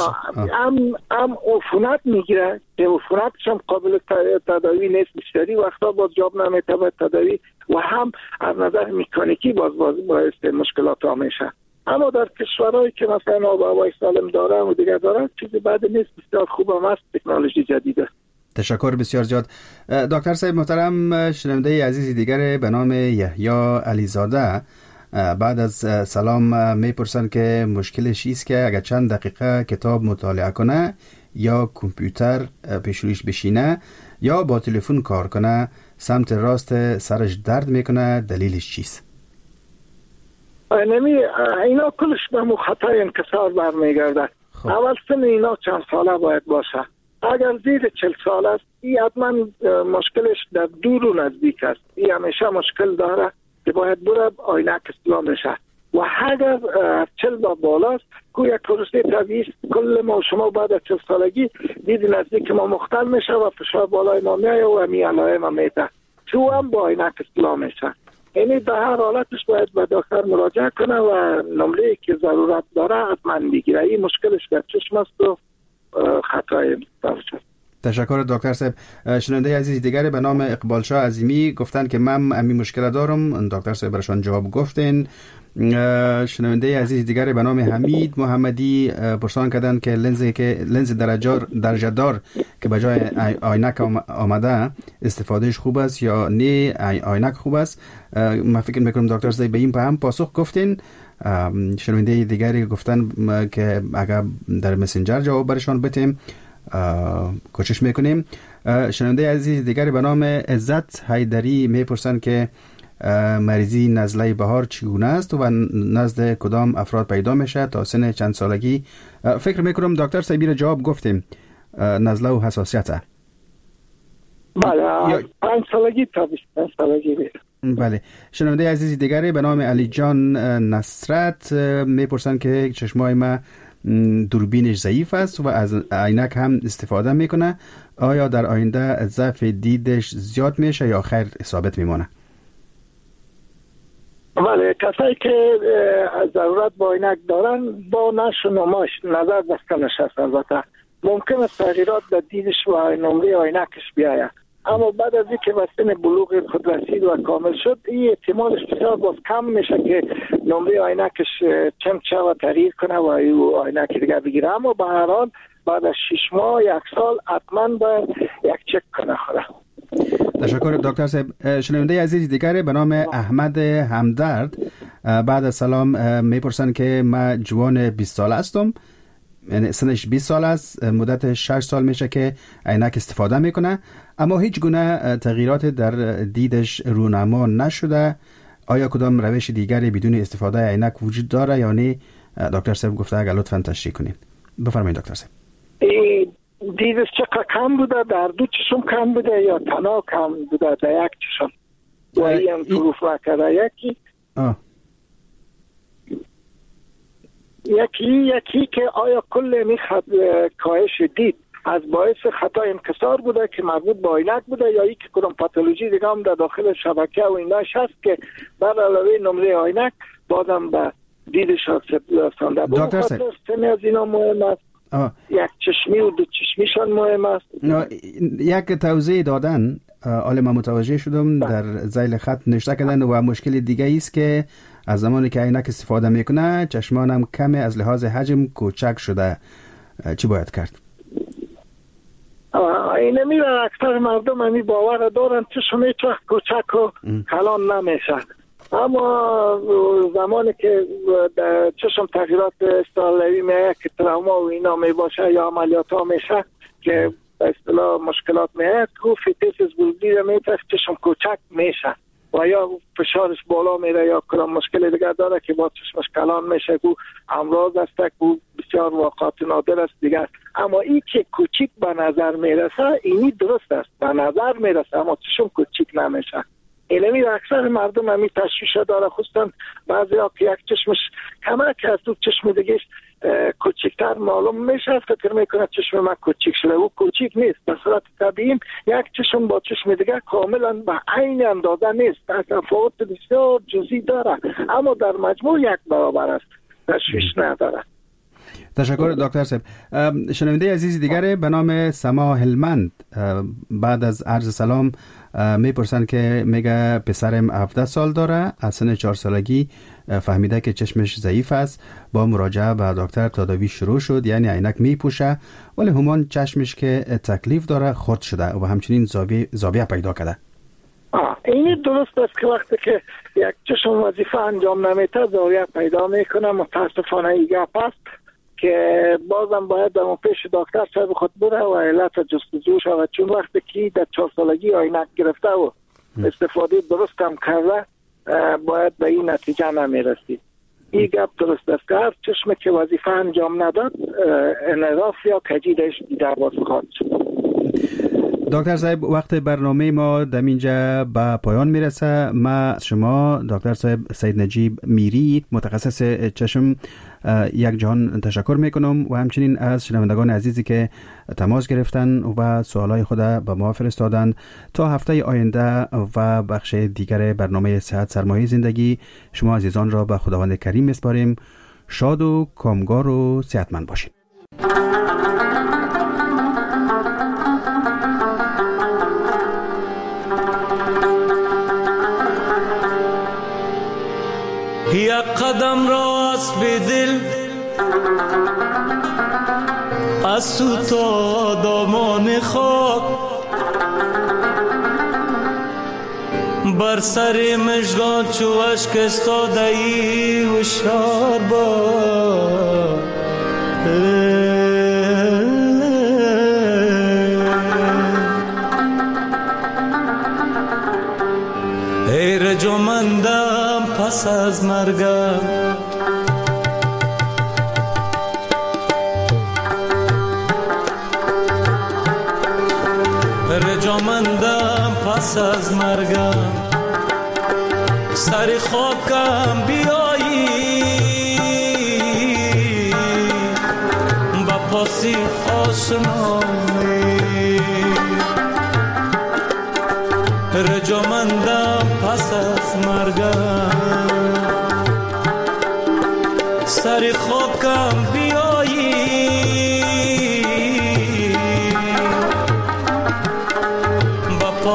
هم هم عفونت میگیره که عفونتش هم قابل تداوی نیست، بیشتری وقتا باز جواب نمیتونه تداوی و هم از نظر مکانیکی باز باز باعث مشکلات ها میشه. اما در کشورهایی که مثلا آب و هوای سالم داره و دیگه داره چیزی بعد نیست، بسیار خوب هم است، تکنولوژی جدیده. تشکر بسیار زیاد. دکتر صاحب محترم، شنونده عزیزی دیگر به نام یحیی علیزاده بعد از سلام میپرسن که مشکلش ایست که اگر چند دقیقه کتاب مطالعه کنه یا کامپیوتر پیش رویش بشینه یا با تلفن کار کنه سمت راست سرش درد میکنه، دلیلش چیست؟ نمی اینا کلش به خطای انکسار برمیگرده. اول سن اینا چند ساله باید باشه. اگر زیر چل سال است این حتما مشکلش در دور و نزدیک است، این همیشه مشکل داره که باید بره عینک اصلاح میشه. و اگر چل با بالاست که یک پروسه طبیعی است، کل ما شما بعد از چل سالگی دید نزدیک ما مختل میشه و فشار بالای ما میایه و همی علائم ما میده چو هم با عینک اصلاح میشه. یعنی در هر حالتش باید به دکتر مراجعه کنه و نمره که ضرورت داره حتما بگیره. این مشکلش در چشم است و خطای داشته. تشکر دکتر صاحب. شنونده عزیز دیگری به نام اقبال شاه عظیمی گفتن که من امی مشکل دارم، دکتر صاحب برشان جواب گفتین. شنونده عزیز دیگری به نام حمید محمدی پرسان کردن که لنزی که لنز درجه درجه دار که به جای عینک آمده استفادهش خوب است یا نه عینک خوب است. من فکر میکنم دکتر صاحب به این هم پاسخ گفتین. شنونده دیگری گفتن که اگر در مسنجر جواب برشان بتیم کوشش میکنیم. شنونده عزیز دیگری به نام عزت حیدری میپرسن که مریضی نزله بهار چگونه است و نزد کدام افراد پیدا میشه تا سن چند سالگی؟ فکر میکنم دکتر صاحبی را جواب گفتیم نزله و حساسیت. بله پنج سالگی تا بیست پنج سالگی. بله. شنونده عزیز دیگری به نام علی جان نصرت میپرسن که چشمای ما دوربینش ضعیف است و از عینک هم استفاده میکنه، آیا در آینده ضعف دیدش زیاد میشه یا خیر ثابت میمونه؟ بله، کسایی که ضرورت با عینک دارن با نش و نماش نظر بسته نشست. البته ممکن است تغییرات در دیدش و نمره عینکش بیاید، اما بعد از اینکه به سن بلوغ خود رسید و کامل شد این احتمالش بسیار باز کم میشه که نمره عینکش چند شو تغییر کنه و او عینک دیگه بگیره. اما به هر حال بعد از شش ماه یک سال حتما باید یک چک کنه خوره. تشکر دکتر صاحب. شنونده عزیز دیگر به نام احمد همدرد بعد از سلام میپرسن که من جوان بیست سال هستم، یعنی سنش بیست سال است، مدت شش سال میشه که عینک استفاده میکنه اما هیچ گونه تغییرات در دیدش رونما نشده. آیا کدام روش دیگری بدون استفاده عینک وجود داره یا نه؟ دکتر صاحب گفته اگر لطفاً تشریح کنید. بفرمایید دکتر صاحب. دیدش چقدر کم بوده؟ در دو چشم کم بوده یا تنها کم بوده در یک چشم؟ و این هم پروف کرده یکی آه. یکی یکی که آیا کل می خط... کاهش دید از باعث خطا انکسار بوده که مربوط با عینک بوده یا یک کدام پاتولوژی دیگه هم در داخل شبکه و ایناش هست که بر علاوه نمره عینک بازم به دیدش رسانده. دکتر صاحب از اینا مهم است. آه. یک چشمی و دو چشمیشان مهم است. یک توضیح دادن حالا من متوجه شدم در ذیل خط نوشته کردن و مشکل دیگه ایست که از زمانی که عینک استفاده میکنه چشمانم کمی از لحاظ حجم کوچک شده. چی باید کرد؟ اینه میره اکثر مردم همی باور دارن چشم هیچ وقت کوچک و کلان نمیشه، اما زمانی که چشم تغییرات استعلاوی میه که تراما و اینا می باشه یا عملیات ها میشه که به اصطلاح مشکلات میه که فیتیس بلدی رو میتره چشم کوچک میشه و یا فشارش بالا میره یا کدام مشکل دیگر داره که با چشمش کلان میشه که امراض است که بسیار واقعات نادر است دیگر. اما این که کوچیک به نظر میرسه اینی درست است، به نظر میرسه اما چشم کوچیک نمیشه. اینمی اکثر مردم همی تشویش داره، خصوصا بعضی ها که یک چشمش کمه که از تو چشم دیگهش کوچکتر معلوم میشه فکر میکنه چشم من کوچیک شده، او کوچیک نیست. به صورت طبیعی یک چشم با چشم دیگه کاملا به عین اندازه نیست، تفاوت بسیار جزئی داره اما در مجموع یک برابر است، تشویش نداره. تشکر دکتر صاحب. شنونده عزیز دیگره به نام سما هلمند بعد از عرض سلام میپرسن که میگه پسرم هفده سال داره، از سن چهار سالگی فهمیده که چشمش ضعیف است، با مراجعه به دکتر تداوی شروع شد، یعنی عینک میپوشه ولی همان چشمش که تکلیف داره خرد شده و همچنین زاویه زاویه پیدا کرده. آه این درست است که وقتی که یک چشم وظیفه انجام نمیده زاویه پیدا میکنه. متاسفانه این گپ است که بازم باید در پیش دکتر صاحب خود بره و علت جستجو شود، چون وقتی که در چهار سالگی عینک گرفته و استفاده درست هم کرده باید به این نتیجه نمیرسید. این گپ درست است که هر چشم که وظیفه انجام نداد انحراف یا کجیدش دیده باز خواهد شد. دکتر صاحب وقت برنامه ما در اینجا به پایان میرسه. ما شما دکتر صاحب سید نجیب میری متخصص چشم یک جهان تشکر میکنم و همچنین از شنوندگان عزیزی که تماس گرفتن و سوالای خود به ما فرستادند. تا هفته آینده و بخش دیگر برنامه صحت سرمایه زندگی شما عزیزان را به خداوند کریم میسپاریم. شاد و کامگار و صحتمند باشید. یک قدم راست به دل از تو تا دامان خاک، بر سر مژگان چو اشک استاده ای هوشیار باش. ای رجمندم پس از مرگم رجمندم پس از مرگم سر خاکم بیایی با پاسی آشنایی رجمندم پس از مرگم سر خاکم بیایی با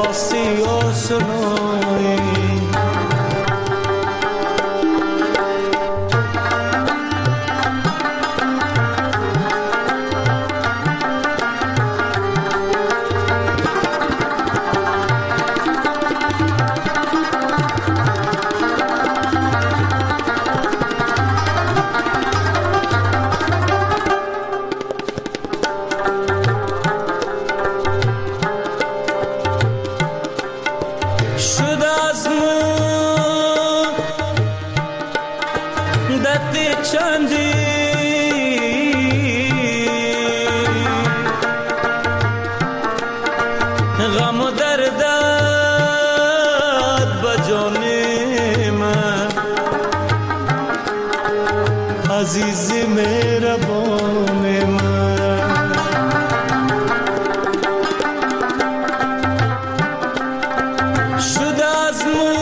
چندی غم و دردت به جان من عزیز مهربان من شده از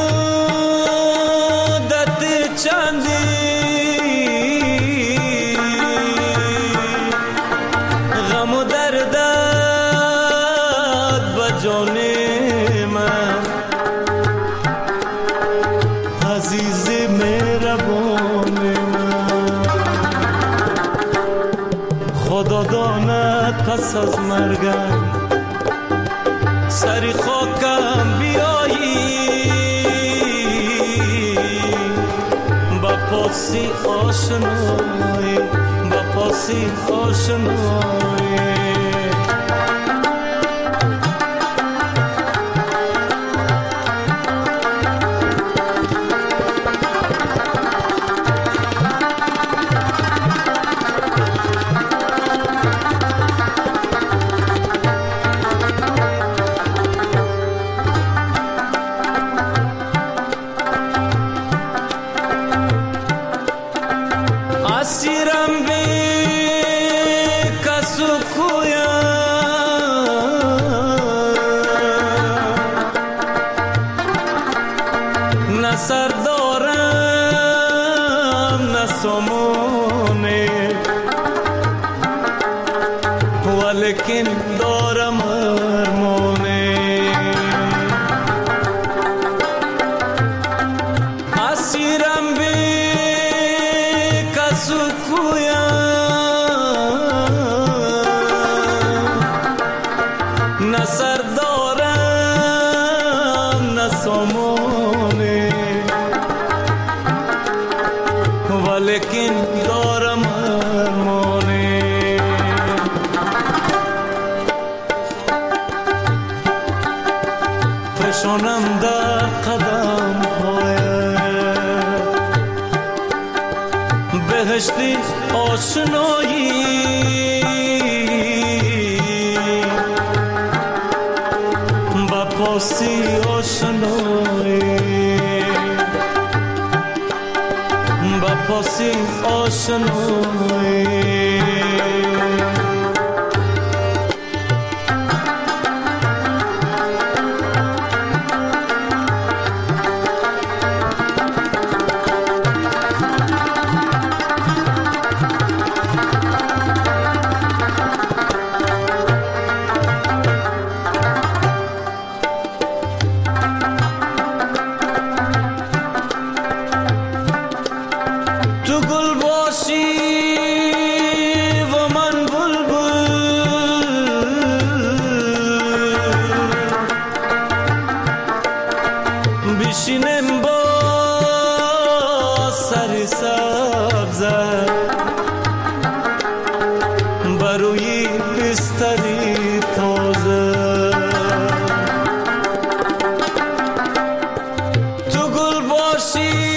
مدت چندی غم و دردت به جان من عزیز مهربان من خدا داند پس از مرگم سری خاکم بیایی با پاسی آشنایی با پاسی آشنایی اسیرم بی کس و کویم نه سر دارم نه سامانه ولیکن دارم ارمانه اسیرم بی کس و کویم نه سر دارم نه سامانه ولیکن دارم ارمانه فشانم در قدم بهشتی آشنایی با پاسی آشنایی با پاسی آشنایی تو گل باشی و من بلبل بشینم با سر سبز بروی بستری تازه تو گل باشی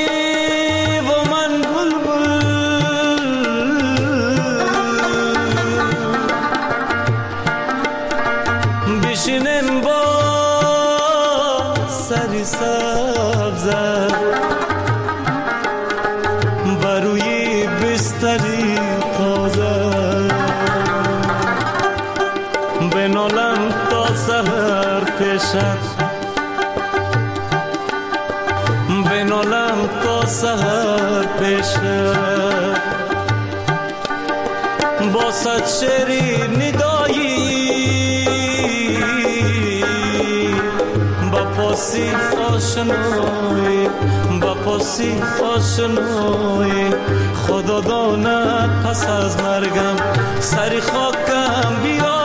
بشینم با سری سبز بروی بستری تازه بنالم تا سحر پیشت بنالم تا سحر پیشت با صد شعری ندایی با پاسی آشنایی با پاسی آشنایی خدا داند پس از مرگم سری خاکم بیا